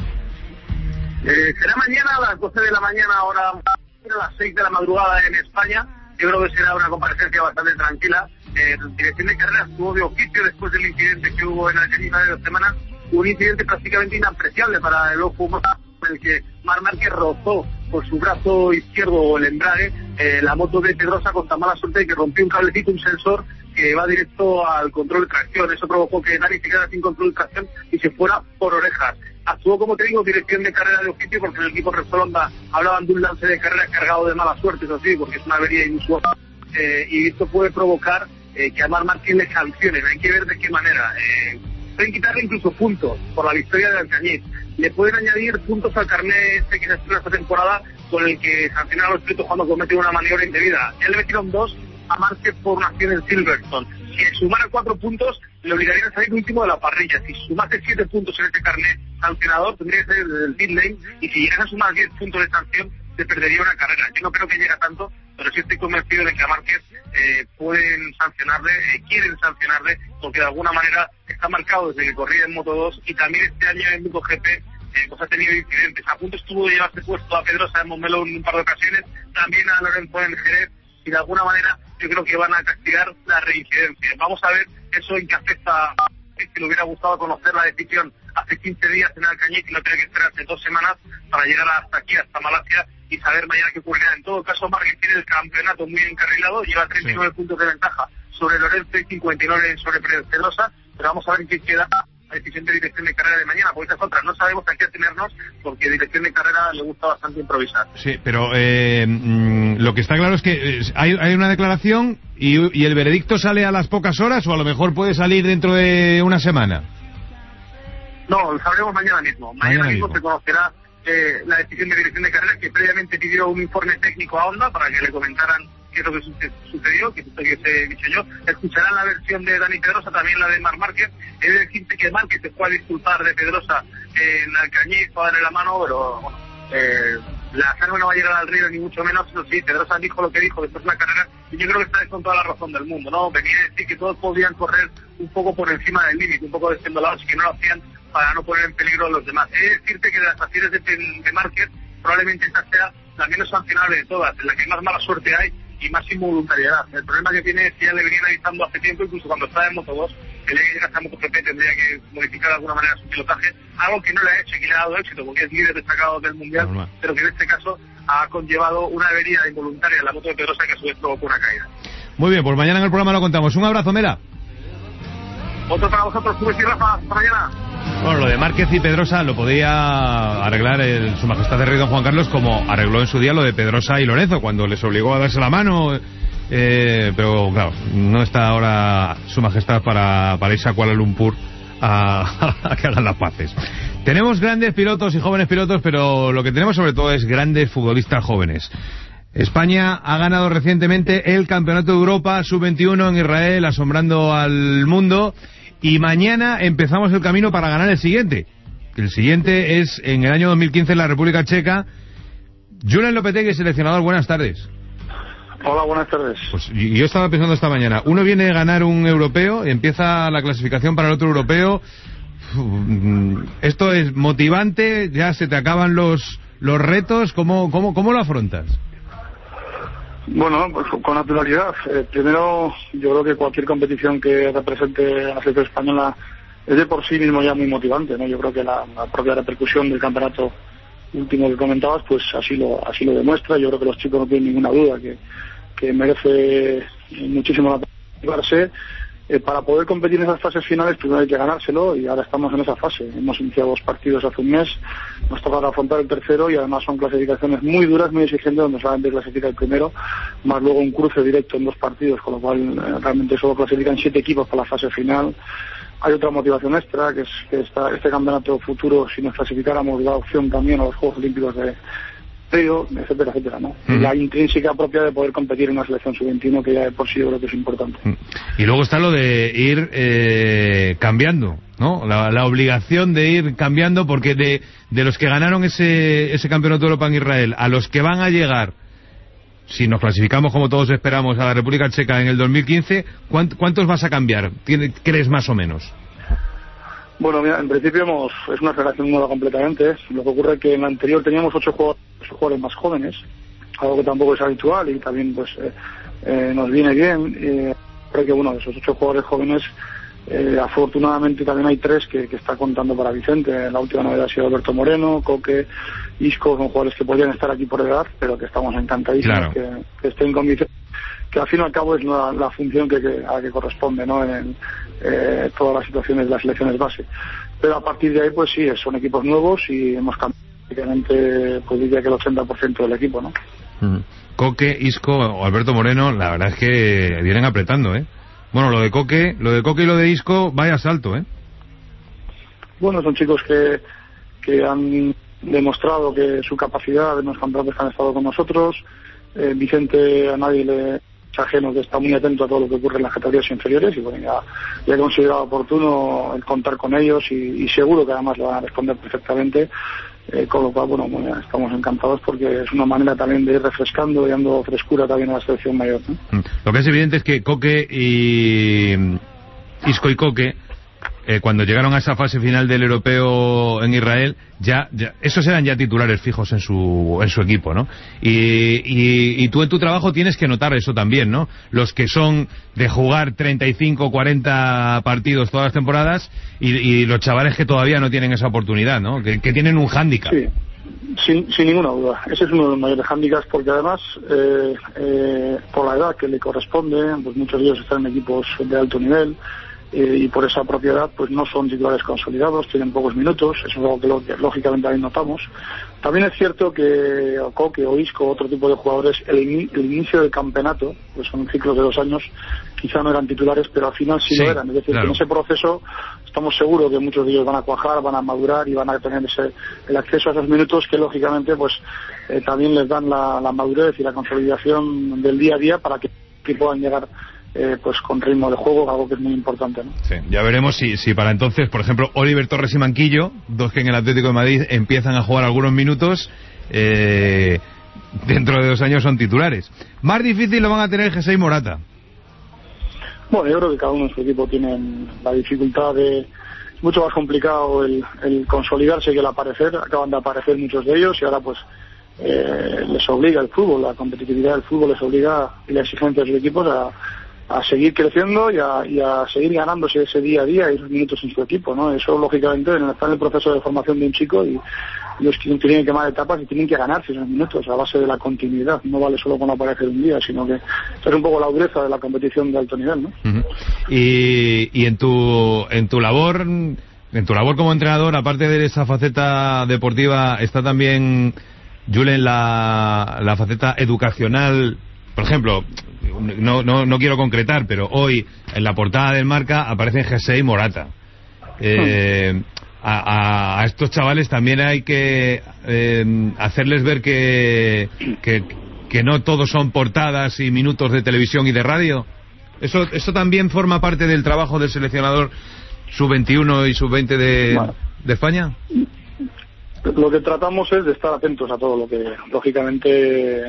Será mañana a las 12 de la mañana, ahora a las 6 de la madrugada en España. Yo creo que será una comparecencia bastante tranquila. Dirección de Carreras tuvo de oficio después del incidente que hubo en Argentina de 2 semanas. Un incidente prácticamente inapreciable para el ojo humano, en el que Marc Márquez rozó por su brazo izquierdo el embrague la moto de Pedrosa con tan mala suerte de que rompió un cablecito, un sensor que va directo al control de tracción. Eso provocó que Dani se quedara sin control de tracción y se fuera por orejas. Actuó, como te digo, dirección de carrera de oficio, porque en el equipo Repsol Honda hablaban de un lance de carrera cargado de mala suerte, eso sí, porque es una avería inusual. Y esto puede provocar que a Marc Márquez le sancionen. Hay que ver de qué manera. Pueden quitarle incluso puntos por la victoria de Alcañiz. Le pueden añadir puntos al carnet que se estrena esta temporada, con el que sancionan a los pilotos cuando cometen una maniobra indebida. Ya le metieron 2 a Márquez por una acción en Silverstone. Si sumara 4 puntos, le obligaría a salir último de la parrilla. Si sumase 7 puntos en este carnet sancionador, tendría que ser del pit lane, y si llegase a sumar 10 puntos de sanción, se perdería una carrera. Yo no creo que llegue a tanto, pero sí estoy convencido de que a Márquez pueden sancionarle, quieren sancionarle, porque de alguna manera está marcado desde que corría en Moto2, y también este año en MotoGP pues ha tenido incidentes. A punto estuvo de llevarse puesto a Pedrosa en Montmeló en un par de ocasiones, también a Lorenzo en Jerez, y de alguna manera yo creo que van a castigar la reincidencia. Vamos a ver eso en qué afecta. Si le hubiera gustado conocer la decisión hace 15 días en Alcañiz y no tener que esperarse 2 semanas para llegar hasta aquí, hasta Malasia, y saber mañana qué ocurrirá. En todo caso, Márquez tiene el campeonato muy encarrilado, lleva 39 puntos de ventaja sobre Lorenzo y 59 sobre Pedrosa, pero vamos a ver en qué queda la decisión de dirección de carrera de mañana, porque estas otras no sabemos a qué atenernos, porque dirección de carrera le gusta bastante improvisar. Sí, pero lo que está claro es que hay una declaración y el veredicto sale a las pocas horas, o a lo mejor puede salir dentro de una semana. No, lo sabremos mañana mismo. Mañana mismo se conocerá la decisión de dirección de carrera, que previamente pidió un informe técnico a Honda para que le comentaran qué es lo que sucedió, que he dicho yo. Escucharán la versión de Dani Pedrosa, también la de Marc Márquez. He de decirte que Márquez se fue a disculpar de Pedrosa en Alcañiz para darle la mano, pero bueno, la sangre no va a llegar al río ni mucho menos. Eso sí, Pedrosa dijo lo que dijo después de la carrera, y yo creo que está con toda la razón del mundo, ¿no? Venía a decir que todos podían correr un poco por encima del límite, un poco descendolados, y que no lo hacían para no poner en peligro a los demás. He de decirte que de las acciones de Márquez, probablemente esta sea la menos sancionable de todas, en la que más mala suerte hay y más involuntariedad. El problema que tiene es que ya le venían avisando hace tiempo, incluso cuando estaba en Moto2, que le llega hasta MotoGP tendría que modificar de alguna manera su pilotaje, algo que no le ha hecho y que le ha dado éxito, porque es líder destacado del Mundial, pero que en este caso ha conllevado una avería involuntaria en la moto de Pedrosa, que a su vez provocó una caída. Muy bien, pues mañana en el programa lo contamos. Un abrazo, Mera. Otro para vosotros, Cubes y Rafa. Hasta mañana. Bueno, lo de Márquez y Pedrosa lo podía arreglar Su Majestad el Rey Don Juan Carlos, como arregló en su día lo de Pedrosa y Lorenzo, cuando les obligó a darse la mano. Pero claro, no está ahora Su Majestad para irse a Kuala Lumpur a que hagan las paces. Tenemos grandes pilotos y jóvenes pilotos, pero lo que tenemos sobre todo es grandes futbolistas jóvenes. España ha ganado recientemente el Campeonato de Europa Sub-21 en Israel, asombrando al mundo, y mañana empezamos el camino para ganar el siguiente. El siguiente es en el año 2015 en la República Checa. Julen Lopetegui, seleccionador, buenas tardes. Hola, buenas tardes. Pues yo estaba pensando esta mañana, uno viene a ganar un europeo, empieza la clasificación para el otro europeo. Esto es motivante, ya se te acaban los retos. ¿Cómo lo afrontas? Bueno, pues con naturalidad. Primero, yo creo que cualquier competición que represente a la selección española es de por sí mismo ya muy motivante, ¿no? Yo creo que la propia repercusión del campeonato último que comentabas, pues así lo demuestra. Yo creo que los chicos no tienen ninguna duda que merece muchísimo la pena motivarse. Para poder competir en esas fases finales primero hay que ganárselo, y ahora estamos en esa fase. Hemos iniciado 2 partidos hace un mes, nos toca afrontar el tercero, y además son clasificaciones muy duras, muy exigentes, donde solamente clasifica el primero, más luego un cruce directo en 2 partidos, con lo cual realmente solo clasifican 7 equipos para la fase final. Hay otra motivación extra, que es que este campeonato futuro, si nos clasificáramos, da opción también a los Juegos Olímpicos de Río, etcétera, etcétera, ¿no? La intrínseca propia de poder competir en una selección sub-21, que ya de por sí yo creo que es importante. Y luego está lo de ir cambiando, ¿no? La obligación de ir cambiando, porque de los que ganaron ese campeonato de Europa en Israel a los que van a llegar, si nos clasificamos como todos esperamos a la República Checa en el 2015, ¿cuántos vas a cambiar? ¿Crees más o menos? Bueno, mira, en principio es una generación nueva completamente. Lo que ocurre es que en la anterior teníamos 8 jugadores más jóvenes, algo que tampoco es habitual, y también pues nos viene bien. Creo que bueno, de esos 8 jugadores jóvenes, afortunadamente también hay 3 que está contando para Vicente. La última novedad ha sido Alberto Moreno, Coque, Isco, son jugadores que podrían estar aquí por edad, pero que estamos encantadísimos, claro, que estén con Vicente, que al fin y al cabo es la función a la que corresponde, ¿no? En todas las situaciones de las selecciones base. Pero a partir de ahí, pues sí, son equipos nuevos y hemos cambiado prácticamente, pues diría que el 80% del equipo, ¿no? Coque, Isco o Alberto Moreno, la verdad es que vienen apretando, ¿eh? Bueno, lo de Coque y lo de Isco, vaya salto, ¿eh? Bueno, son chicos que han demostrado que su capacidad en los campeonatos que han estado con nosotros. Vicente a nadie ajeno que está muy atento a todo lo que ocurre en las categorías inferiores, y bueno, ya he considerado oportuno el contar con ellos, y seguro que además lo van a responder perfectamente, con lo cual, bueno, estamos encantados porque es una manera también de ir refrescando y dando frescura también a la selección mayor, ¿no? Lo que es evidente es que Coque y Isco y Coque, cuando llegaron a esa fase final del europeo en Israel, ya esos eran ya titulares fijos en su equipo, ¿no? Y tú en tu trabajo tienes que notar eso también, ¿no? Los que son de jugar 35, 40 partidos todas las temporadas, y los chavales que todavía no tienen esa oportunidad, ¿no? Que tienen un hándicap. Sí, sin ninguna duda. Ese es uno de los mayores hándicaps, porque además, por la edad que le corresponde, pues muchos de ellos están en equipos de alto nivel, y por esa propiedad pues no son titulares consolidados, tienen pocos minutos. Eso es algo que lógicamente ahí notamos. También es cierto que Coque o Isco, otro tipo de jugadores, el inicio del campeonato, pues son ciclos de 2 años, quizá no eran titulares, pero al final sí lo eran. Es decir, claro, que en ese proceso estamos seguros que muchos de ellos van a cuajar, van a madurar y van a tener el acceso a esos minutos que lógicamente pues también les dan la madurez y la consolidación del día a día para que puedan llegar pues con ritmo de juego, algo que es muy importante, ¿no? Sí, ya veremos si para entonces, por ejemplo, Oliver Torres y Manquillo, dos que en el Atlético de Madrid empiezan a jugar algunos minutos, dentro de 2 años son titulares. Más difícil lo van a tener Jesse y Morata. Bueno, yo creo que cada uno en su equipo tiene la dificultad es mucho más complicado el consolidarse que el aparecer. Acaban de aparecer muchos de ellos y ahora pues les obliga el fútbol, la competitividad del fútbol les obliga, y la exigencia de sus equipos a seguir creciendo y a seguir ganándose ese día a día y esos minutos en su equipo, ¿no? Eso lógicamente está en el proceso de formación de un chico, y ellos tienen que quemar etapas y tienen que ganarse esos minutos a base de la continuidad. No vale solo con aparecer un día, sino que es un poco la dureza de la competición de alto nivel, ¿no? Uh-huh. Y en tu labor como entrenador, aparte de esa faceta deportiva, está también, Julen, la faceta educacional. Por ejemplo, no quiero concretar, pero hoy en la portada del Marca aparecen Jesse y Morata. A estos chavales también hay que hacerles ver que no todos son portadas y minutos de televisión y de radio. Eso también forma parte del trabajo del seleccionador sub-21 y sub-20 de España. Lo que tratamos es de estar atentos a todo lo que lógicamente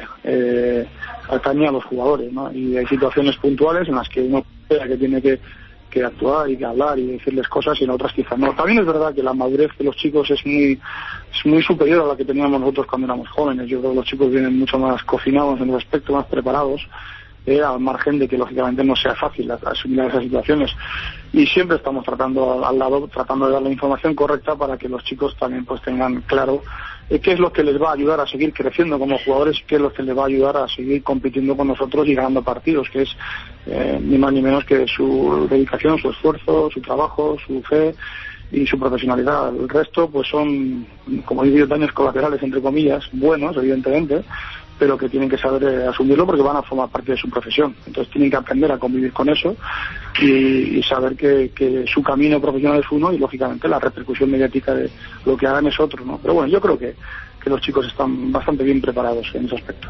atañe a los jugadores, ¿no? Y hay situaciones puntuales en las que uno cree que tiene que actuar y que hablar y decirles cosas, y en otras quizás no. También es verdad que la madurez de los chicos es muy superior a la que teníamos nosotros cuando éramos jóvenes. Yo creo que los chicos vienen mucho más cocinados en el aspecto, más preparados, al margen de que lógicamente no sea fácil asumir esas situaciones, y siempre estamos tratando de dar la información correcta para que los chicos también pues tengan claro qué es lo que les va a ayudar a seguir creciendo como jugadores, qué es lo que les va a ayudar a seguir compitiendo con nosotros y ganando partidos, que es ni más ni menos que su dedicación, su esfuerzo, su trabajo, su fe y su profesionalidad. El resto pues son, como digo, daños colaterales, entre comillas, buenos evidentemente, pero que tienen que saber asumirlo porque van a formar parte de su profesión. Entonces tienen que aprender a convivir con eso y saber que su camino profesional es uno, y lógicamente la repercusión mediática de lo que hagan es otro, ¿no? Pero bueno, yo creo que los chicos están bastante bien preparados en ese aspecto.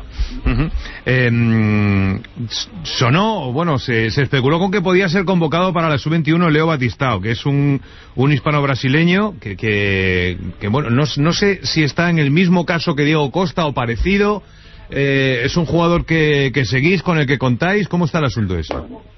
Uh-huh. Sonó, bueno, se especuló con que podía ser convocado para la sub-21 Leo Batistao, que es un hispano-brasileño que bueno, no sé si está en el mismo caso que Diego Costa o parecido. ¿Es un jugador que seguís, con el que contáis? ¿Cómo está el asunto ese?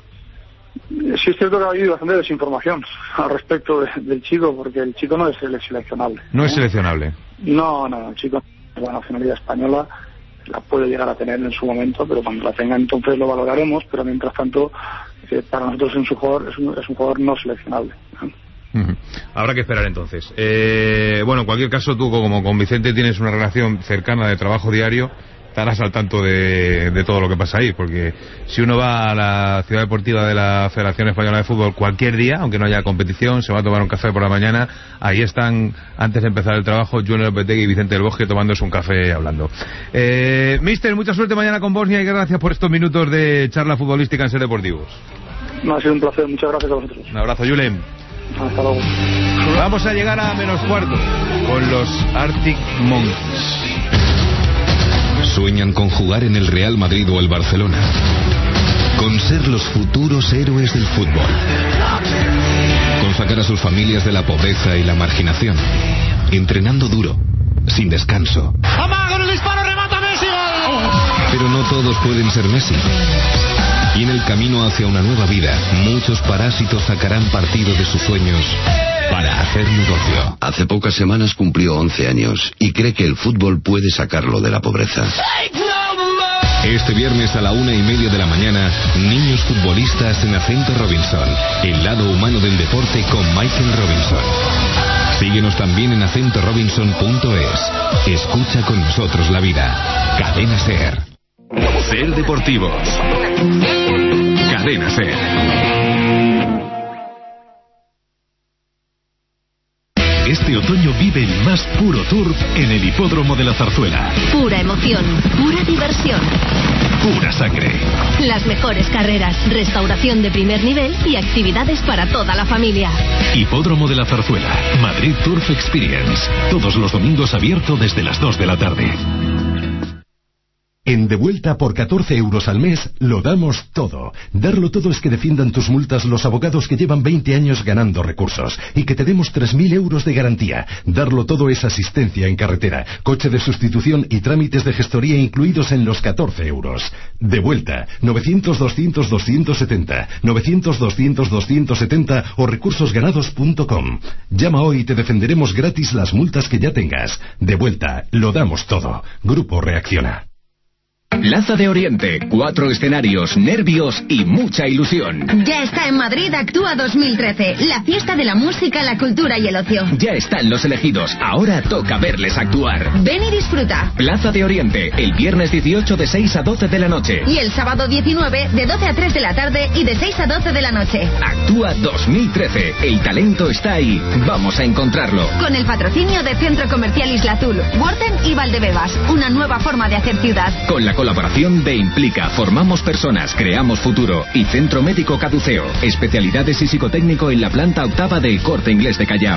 Sí, es cierto que ha habido bastante desinformación al respecto del chico, porque el chico no es seleccionable. ¿No es seleccionable? No, el chico de la nacionalidad española la puede llegar a tener en su momento, pero cuando la tenga entonces lo valoraremos, pero mientras tanto para nosotros es un jugador no seleccionable. Uh-huh. Habrá que esperar entonces. Bueno, en cualquier caso, tú como con Vicente tienes una relación cercana de trabajo diario, estarás al tanto de todo lo que pasa ahí, porque si uno va a la ciudad deportiva de la Federación Española de Fútbol cualquier día, aunque no haya competición, se va a tomar un café por la mañana, ahí están, antes de empezar el trabajo, Julen Lopetegui y Vicente del Bosque tomándose un café hablando. Mister, mucha suerte mañana con Bosnia y gracias por estos minutos de charla futbolística en Ser Deportivos. No, ha sido un placer, muchas gracias a vosotros. Un abrazo, Julen. Hasta luego. Vamos a llegar a -4 con los Arctic Monkeys. Sueñan con jugar en el Real Madrid o el Barcelona. con ser los futuros héroes del fútbol, con sacar a sus familias de la pobreza y la marginación, entrenando duro, sin descanso. ¡Toma, con el disparo remata Messi! Pero no todos pueden ser Messi. Y en el camino hacia una nueva vida, muchos parásitos sacarán partido de sus sueños para hacer negocio. Hace pocas semanas cumplió 11 años y cree que el fútbol puede sacarlo de la pobreza. Este viernes a la 1:30 de la mañana, niños futbolistas en Acento Robinson, el lado humano del deporte con Michael Robinson. Síguenos también en acentorobinson.es. Escucha con nosotros la vida. Cadena SER. SER Deportivos. Cadena SER. Este otoño vive el más puro turf en el Hipódromo de la Zarzuela. Pura emoción, pura diversión. Pura sangre. Las mejores carreras, restauración de primer nivel y actividades para toda la familia. Hipódromo de la Zarzuela, Madrid Turf Experience. Todos los domingos abierto desde las 2 de la tarde. En Devuelta por 14 euros al mes, lo damos todo. Darlo todo es que defiendan tus multas los abogados que llevan 20 años ganando recursos y que te demos 3.000 euros de garantía. Darlo todo es asistencia en carretera, coche de sustitución y trámites de gestoría incluidos en los 14 euros. Devuelta, 900-200-270, 900-200-270 o recursosganados.com. Llama hoy y te defenderemos gratis las multas que ya tengas. Devuelta, lo damos todo. Grupo Reacciona. Plaza de Oriente, 4 escenarios, nervios y mucha ilusión. Ya está en Madrid Actúa 2013, la fiesta de la música, la cultura y el ocio. Ya están los elegidos, ahora toca verles actuar. Ven y disfruta. Plaza de Oriente, el viernes 18 de 6 a 12 de la noche. Y el sábado 19 de 12 a 3 de la tarde y de 6 a 12 de la noche. Actúa 2013, el talento está ahí, vamos a encontrarlo. Con el patrocinio de Centro Comercial Isla Azul, Worten y Valdebebas, una nueva forma de hacer ciudad. Con la colaboración de Implica, formamos personas, creamos futuro y Centro Médico Caduceo, especialidades y psicotécnico en la planta octava del Corte Inglés de Callao.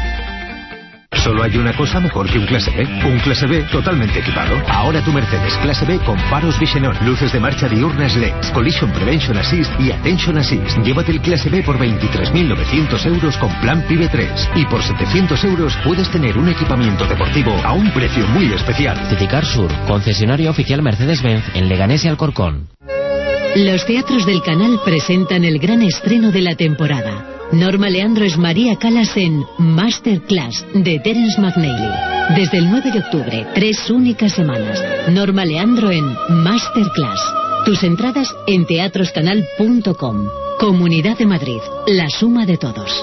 Solo hay una cosa mejor que un Clase B. Un Clase B totalmente equipado. Ahora tu Mercedes Clase B con faros Vision, luces de marcha diurnas LED, Collision Prevention Assist y Attention Assist. Llévate el Clase B por 23.900 euros con plan PIBE 3. Y por 700 euros puedes tener un equipamiento deportivo a un precio muy especial. Citicar Sur, concesionario oficial Mercedes-Benz en Leganés y Alcorcón. Los teatros del canal presentan el gran estreno de la temporada. Norma Leandro es María Callas en Masterclass de Terence McNally. Desde el 9 de octubre, 3 únicas semanas. Norma Leandro en Masterclass. Tus entradas en teatroscanal.com. Comunidad de Madrid, la suma de todos.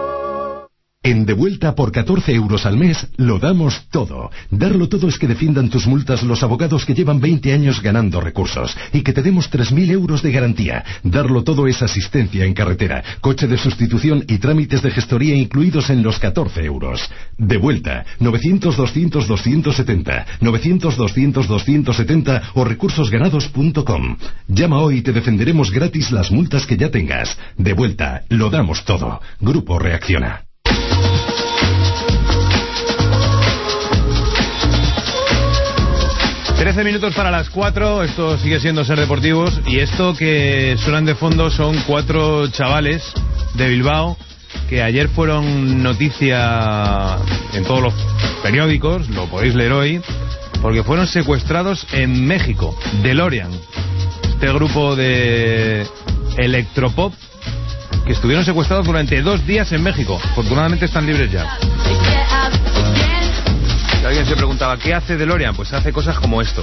En Devuelta por 14 euros al mes, lo damos todo. Darlo todo es que defiendan tus multas los abogados que llevan 20 años ganando recursos y que te demos 3.000 euros de garantía. Darlo todo es asistencia en carretera, coche de sustitución y trámites de gestoría incluidos en los 14 euros. Devuelta, 900-200-270, 900-200-270 o recursosganados.com. Llama hoy y te defenderemos gratis las multas que ya tengas. Devuelta, lo damos todo. Grupo Reacciona. 13 minutos para las 4, esto sigue siendo Ser Deportivos y esto que suenan de fondo son 4 chavales de Bilbao que ayer fueron noticia en todos los periódicos, lo podéis leer hoy, porque fueron secuestrados en México, DeLorean, este grupo de electropop que estuvieron secuestrados durante 2 días en México, afortunadamente están libres ya. Si alguien se preguntaba, ¿qué hace DeLorean? Pues hace cosas como esto.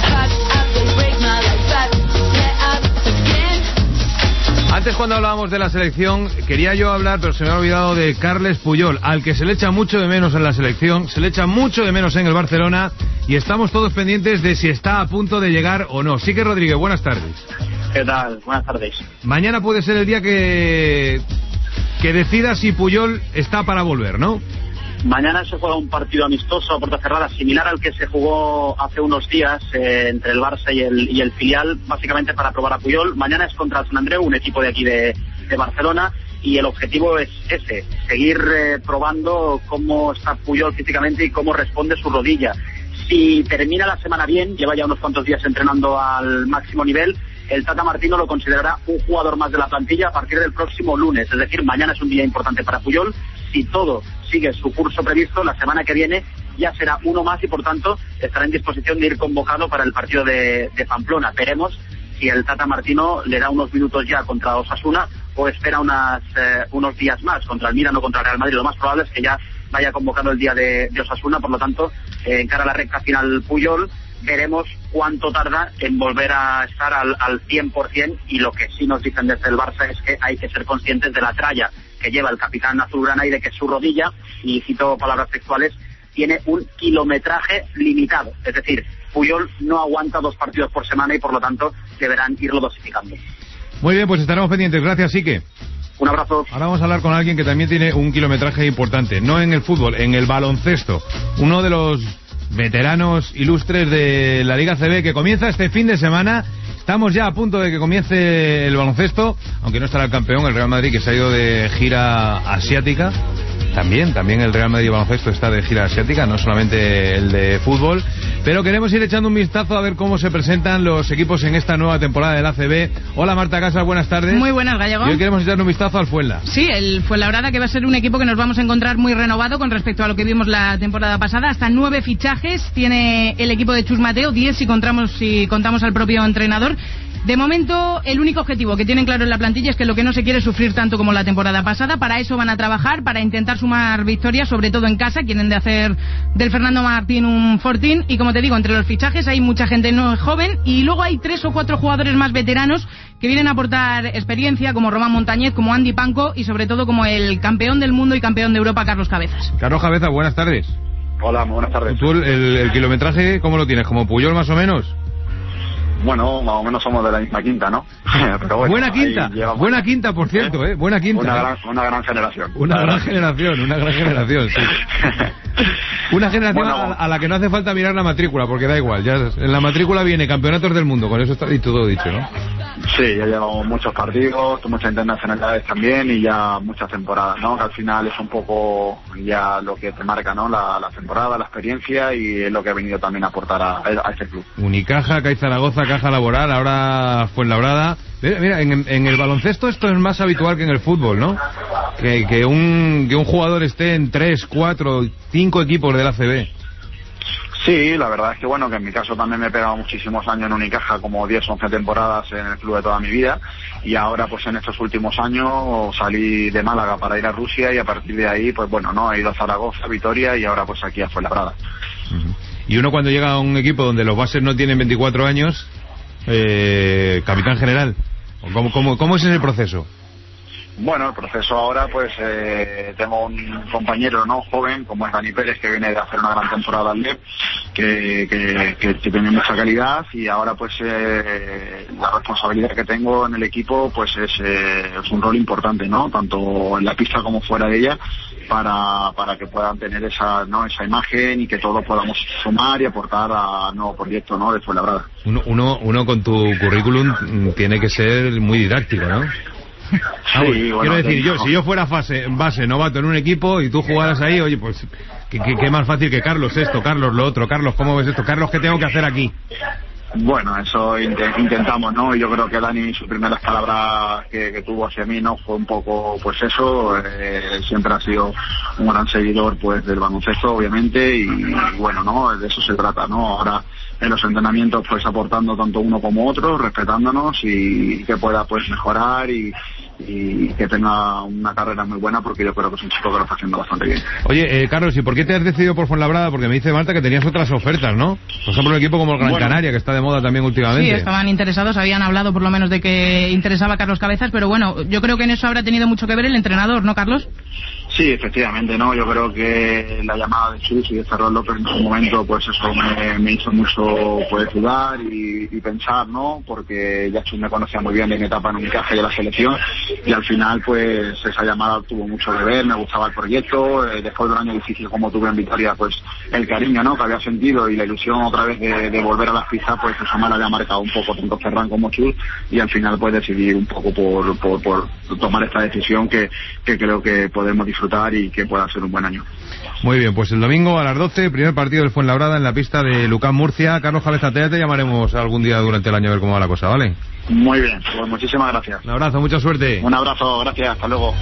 Antes, cuando hablábamos de la selección, quería yo hablar, pero se me ha olvidado, de Carles Puyol, al que se le echa mucho de menos en la selección, se le echa mucho de menos en el Barcelona, y estamos todos pendientes de si está a punto de llegar o no. Sique Rodríguez, buenas tardes. ¿Qué tal? Buenas tardes. Mañana puede ser el día que decida si Puyol está para volver, ¿no? Mañana se juega un partido amistoso a puerta cerrada, similar al que se jugó hace unos días entre el Barça y el filial, básicamente para probar a Puyol. Mañana es contra el Sant Andreu, un equipo de aquí de Barcelona, y el objetivo es ese, seguir probando cómo está Puyol físicamente y cómo responde su rodilla. Si termina la semana bien, lleva ya unos cuantos días entrenando al máximo nivel, el Tata Martino lo considerará un jugador más de la plantilla a partir del próximo lunes. Es decir, mañana es un día importante para Puyol. Si todo sigue su curso previsto, la semana que viene ya será uno más y por tanto estará en disposición de ir convocado para el partido de Pamplona. Veremos si el Tata Martino le da unos minutos ya contra Osasuna o espera unos días más contra el Milan o contra el Real Madrid. Lo más probable es que ya vaya convocado el día de Osasuna, por lo tanto, en cara a la recta final Puyol, veremos cuánto tarda en volver a estar al 100%, y lo que sí nos dicen desde el Barça es que hay que ser conscientes de la tralla que lleva el capitán azulgrana y de que su rodilla, y cito palabras textuales, tiene un kilometraje limitado. Es decir, Puyol no aguanta 2 partidos por semana y por lo tanto deberán irlo dosificando. Muy bien, pues estaremos pendientes. Gracias, Sique. Un abrazo. Ahora vamos a hablar con alguien que también tiene un kilometraje importante, no en el fútbol, en el baloncesto. Uno de los veteranos ilustres de la Liga CB, que comienza este fin de semana. Estamos ya a punto de que comience el baloncesto, aunque no estará el campeón, el Real Madrid, que se ha ido de gira asiática. También el Real Madrid baloncesto está de gira asiática, no solamente el de fútbol. Pero queremos ir echando un vistazo a ver cómo se presentan los equipos en esta nueva temporada del ACB. Hola, Marta Casas, buenas tardes. Muy buenas, Gallego. Y hoy queremos echarle un vistazo al Fuenla. Sí, el Fuenlabrada, que va a ser un equipo que nos vamos a encontrar muy renovado con respecto a lo que vimos la temporada pasada. Hasta 9 fichajes tiene el equipo de Chus Mateo, 10 si contamos al propio entrenador. De momento, el único objetivo que tienen claro en la plantilla es que lo que no se quiere es sufrir tanto como la temporada pasada. Para eso van a trabajar, para intentar sumar victorias, sobre todo en casa. Quieren de hacer del Fernando Martín un fortín. Y como te digo, entre los fichajes hay mucha gente no joven, y luego hay 3 o 4 jugadores más veteranos que vienen a aportar experiencia, como Román Montañez, como Andy Panco y sobre todo como el campeón del mundo y campeón de Europa, Carlos Cabezas. Carlos Cabezas, buenas tardes. Hola, muy buenas tardes. ¿Tú el kilometraje cómo lo tienes? ¿Como Puyol más o menos? Bueno, más o menos somos de la misma quinta, ¿no? Pero bueno, buena quinta, por cierto, buena quinta. Una gran generación. Una gran generación, sí. Una generación a la que no hace falta mirar la matrícula, porque da igual, ya en la matrícula viene campeonatos del mundo, con eso está y todo dicho, ¿no? Sí, ya llevamos muchos partidos, muchas internacionalidades también y ya muchas temporadas, ¿no? Que al final es un poco ya lo que te marca, ¿no? La temporada, la experiencia, y es lo que ha venido también a aportar a este club. Unicaja, CAI Zaragoza, Caja Laboral, ahora Fuenlabrada. Mira, en el baloncesto esto es más habitual que en el fútbol, ¿no? Que un jugador esté en 3, 4, 5 equipos del ACB. Sí, la verdad es que bueno, que en mi caso también me he pegado muchísimos años en Unicaja, como 10, 11 temporadas en el club de toda mi vida, y ahora pues en estos últimos años salí de Málaga para ir a Rusia, y a partir de ahí pues bueno, no he ido a Zaragoza, Vitoria, y ahora pues aquí a Fuenlabrada. Y uno cuando llega a un equipo donde los bases no tienen 24 años, capitán general, ¿cómo es ese proceso? Bueno, el proceso ahora, pues tengo un compañero no joven, como es Dani Pérez, que viene de hacer una gran temporada al LEP, que tiene mucha calidad, y ahora pues la responsabilidad que tengo en el equipo pues es un rol importante, ¿no? Tanto en la pista como fuera de ella, para que puedan tener esa imagen y que todos podamos sumar y aportar a nuevo proyecto, ¿no? De Fuenlabrada. Uno con tu currículum tiene que ser muy didáctico, ¿no? Sí, quiero decir, si yo fuera base novato en un equipo y tú jugaras ahí, oye, pues qué más fácil que Carlos esto, Carlos lo otro, Carlos ¿cómo ves esto? Carlos, ¿qué tengo que hacer aquí? Bueno, eso intentamos, ¿no? Y yo creo que Dani, sus primeras palabras que tuvo hacia mí, ¿no? Fue un poco, pues eso, siempre ha sido un gran seguidor, pues, del baloncesto, obviamente, y bueno, ¿no? De eso se trata, ¿no? Ahora, en los entrenamientos, pues, aportando tanto uno como otro, respetándonos, y que pueda, pues, mejorar y que tenga una carrera muy buena, porque yo creo que es un chico que lo está haciendo bastante bien. Oye, Carlos, ¿y por qué te has decidido por Fuenlabrada? Porque me dice Marta que tenías otras ofertas, ¿no? Por ejemplo, un equipo como el Gran Canaria, que está de moda también últimamente. Sí, estaban interesados, habían hablado por lo menos de que interesaba a Carlos Cabezas, pero bueno, yo creo que en eso habrá tenido mucho que ver el entrenador, ¿no, Carlos? Sí, efectivamente, ¿no? Yo creo que la llamada de Chus y de Ferrol López en su momento, pues eso me hizo mucho, pues, dudar y pensar, ¿no? Porque ya Chus me conocía muy bien en mi etapa en Unicaja y en la selección, y al final, pues, esa llamada tuvo mucho que ver, me gustaba el proyecto, después de un año difícil como tuve en Vitoria, pues, el cariño, ¿no? Que había sentido y la ilusión otra vez de volver a las pistas, pues, eso me lo había marcado un poco tanto Ferran como Chus, y al final, pues, decidí un poco por tomar esta decisión que creo que podemos disfrutar disfrutar y que pueda ser un buen año. Muy bien, pues el domingo a las 12, primer partido del Fuenlabrada en la pista de Lucán Murcia. Carlos Cabeza, te llamaremos algún día durante el año a ver cómo va la cosa, ¿vale? Muy bien, pues muchísimas gracias. Un abrazo, mucha suerte. Un abrazo, gracias, hasta luego.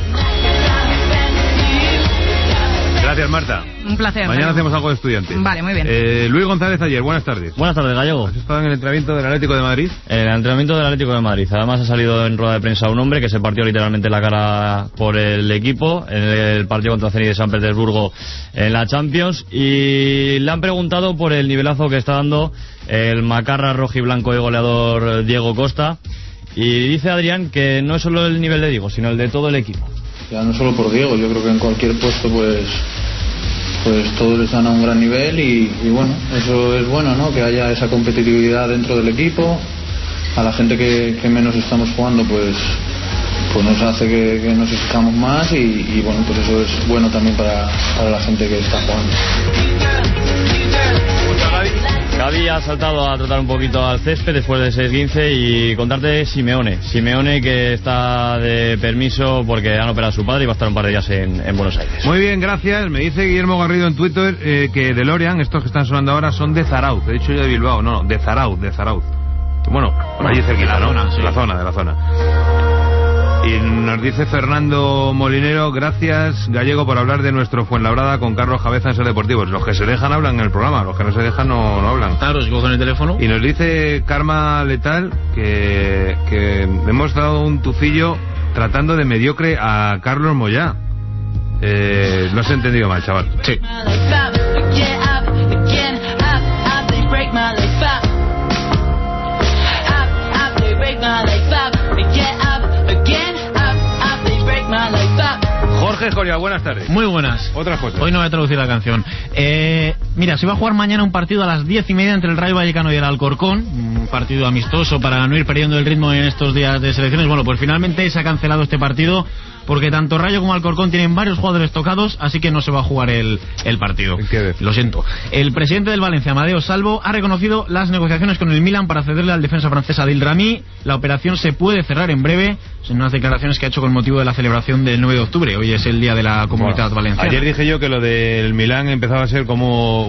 Gracias, Marta. Un placer. Mañana hacemos algo de Estudiantes. Vale, muy bien. Luis González Ayer, buenas tardes. Buenas tardes, Gallego. ¿Has estado en el entrenamiento del Atlético de Madrid? En el entrenamiento del Atlético de Madrid. Además ha salido en rueda de prensa un hombre que se partió literalmente la cara por el equipo en el partido contra Zenit de San Petersburgo en la Champions, y le han preguntado por el nivelazo que está dando el macarra rojiblanco y goleador Diego Costa, y dice Adrián que no es solo el nivel de Diego, sino el de todo el equipo. Ya no solo por Diego, yo creo que en cualquier puesto pues todos están a un gran nivel y bueno, eso es bueno, ¿no? Que haya esa competitividad dentro del equipo. A la gente que menos estamos jugando pues nos hace que nos exijamos más y bueno, pues eso es bueno también para la gente que está jugando. Gaby ha saltado a tratar un poquito al césped después de 6-15 y contarte de Simeone que está de permiso porque han operado a su padre y va a estar un par de días en Buenos Aires. Muy bien, gracias. Me dice Guillermo Garrido en Twitter que DeLorean, estos que están sonando ahora, son de Zarauz. He dicho yo de Bilbao, no, de Zarauz. Bueno, por allí cerquita, ¿no? De la zona. Y nos dice Fernando Molinero, gracias, Gallego, por hablar de nuestro Fuenlabrada con Carlos Cabeza en Ser Deportivos. Los que se dejan hablan en el programa, los que no se dejan no hablan. Claro, si cogen el teléfono. Y nos dice Karma Letal que hemos dado un tufillo tratando de mediocre a Carlos Moyá. Lo has entendido mal, chaval. Sí. Jorge Escoria, buenas tardes. Muy buenas. Otras cosas. Hoy no voy a traducir la canción. Mira, se va a jugar mañana un partido a las 10:30 entre el Rayo Vallecano y el Alcorcón. Un partido amistoso para no ir perdiendo el ritmo en estos días de selecciones. Bueno, pues finalmente se ha cancelado este partido porque tanto Rayo como Alcorcón tienen varios jugadores tocados, así que no se va a jugar el partido. Lo siento. El presidente del Valencia, Amadeo Salvo, ha reconocido las negociaciones con el Milan para cederle al defensa francés Adil Rami. La operación se puede cerrar en breve, en unas declaraciones que ha hecho con motivo de la celebración del 9 de octubre. Hoy es el día de la Comunidad Valenciana. Ayer dije yo que lo del Milán empezaba a ser como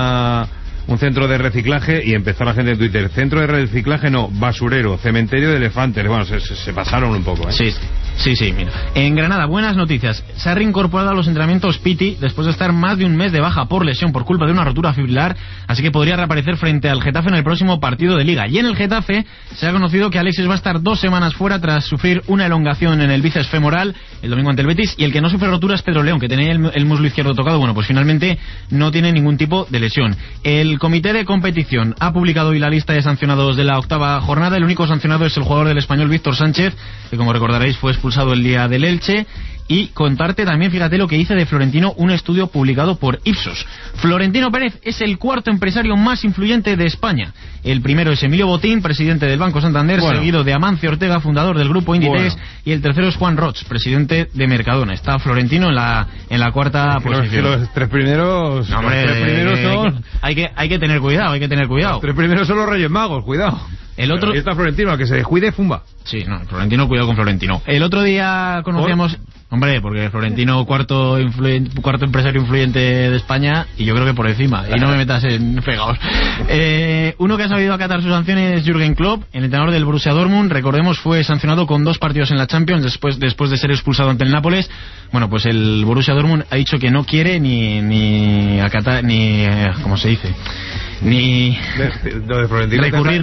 un centro de reciclaje y empezó la gente en Twitter: centro de reciclaje no, basurero, cementerio de elefantes. Bueno, se pasaron un poco, ¿eh? Sí, mira. En Granada, buenas noticias. Se ha reincorporado a los entrenamientos Piti después de estar más de un mes de baja por lesión por culpa de una rotura fibrilar, así que podría reaparecer frente al Getafe en el próximo partido de Liga. Y en el Getafe se ha conocido que Alexis va a estar 2 semanas fuera tras sufrir una elongación en el bíceps femoral el domingo ante el Betis, y el que no sufre rotura es Pedro León, que tenía el muslo izquierdo tocado. Bueno, pues finalmente no tiene ningún tipo de lesión. El comité de competición ha publicado hoy la lista de sancionados de la 8ª jornada. El único sancionado es el jugador del Español Víctor Sánchez, que como recordaréis fue expulsado el día del Elche. Y contarte también, fíjate lo que dice de Florentino un estudio publicado por Ipsos. Florentino Pérez es el 4º empresario más influyente de España. El primero es Emilio Botín, presidente del Banco Santander, seguido de Amancio Ortega, fundador del grupo Inditex, y el tercero es Juan Roch, presidente de Mercadona. Está Florentino en la 4ª posición. Los 3 primeros... No, hombre, los 3 primeros son... Hay que tener cuidado. Los 3 primeros son los Reyes Magos, cuidado. El otro... Ahí está Florentino, al que se descuide, fumba. Sí, no, Florentino, cuidado con Florentino. El otro día conocíamos... Hombre, porque Florentino, cuarto empresario influyente de España, y yo creo que por encima, y no me metas en fregados. Uno que ha sabido acatar sus sanciones es Jürgen Klopp, el entrenador del Borussia Dortmund. Recordemos, fue sancionado con 2 partidos en la Champions después de ser expulsado ante el Nápoles. Bueno, pues el Borussia Dortmund ha dicho que no quiere ni acatar, ¿cómo se dice? Ni recurrir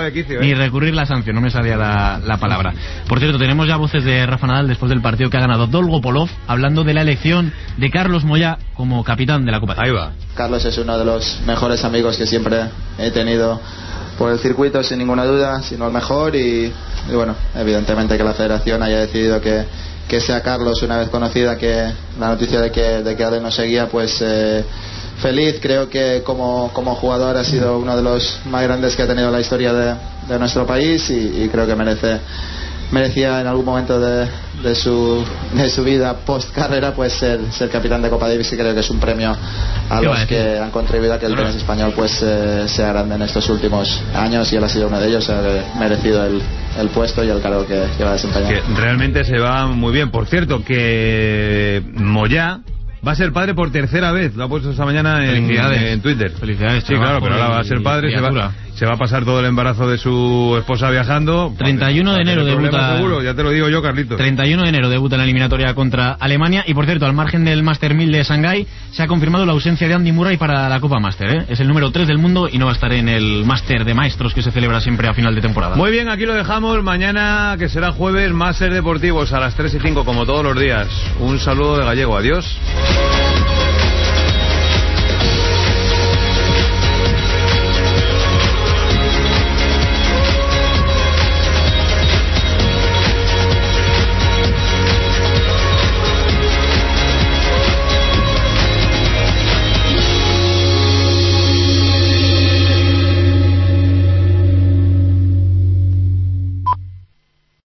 la sanción, no me salía la palabra. Por cierto, tenemos ya voces de Rafa Nadal después del partido que ha ganado Dolgopolov, hablando de la elección de Carlos Moyá como capitán de la Copa. Ahí va. Carlos es uno de los mejores amigos que siempre he tenido por el circuito, sin ninguna duda, sino el mejor, y bueno, evidentemente que la federación haya decidido que sea Carlos, una vez conocida que la noticia de que Adel no seguía, pues feliz. Creo que como jugador ha sido uno de los más grandes que ha tenido la historia de nuestro país, y creo que merecía en algún momento de su vida post carrera pues ser capitán de Copa Davis, y creo que es un premio a los que han contribuido a que el tenis español pues sea grande en estos últimos años, y él ha sido uno de ellos. Ha merecido el puesto y el cargo que va a desempeñar. Que realmente se va muy bien. Por cierto, que Moyá va a ser padre por tercera vez. Lo ha puesto esta mañana en Twitter. Felicidades, sí, claro, pero ahora va a ser padre. Se va a pasar todo el embarazo de su esposa viajando. 31 de enero debuta. Seguro, ya te lo digo yo, Carlitos. 31 de enero debuta en la eliminatoria contra Alemania. Y por cierto, al margen del Master 1000 de Shanghái, se ha confirmado la ausencia de Andy Murray para la Copa Master, ¿eh? Es el número 3 del mundo y no va a estar en el Master de Maestros que se celebra siempre a final de temporada. Muy bien, aquí lo dejamos. Mañana, que será jueves, Master Deportivos a las 3:05, como todos los días. Un saludo de Gallego. Adiós.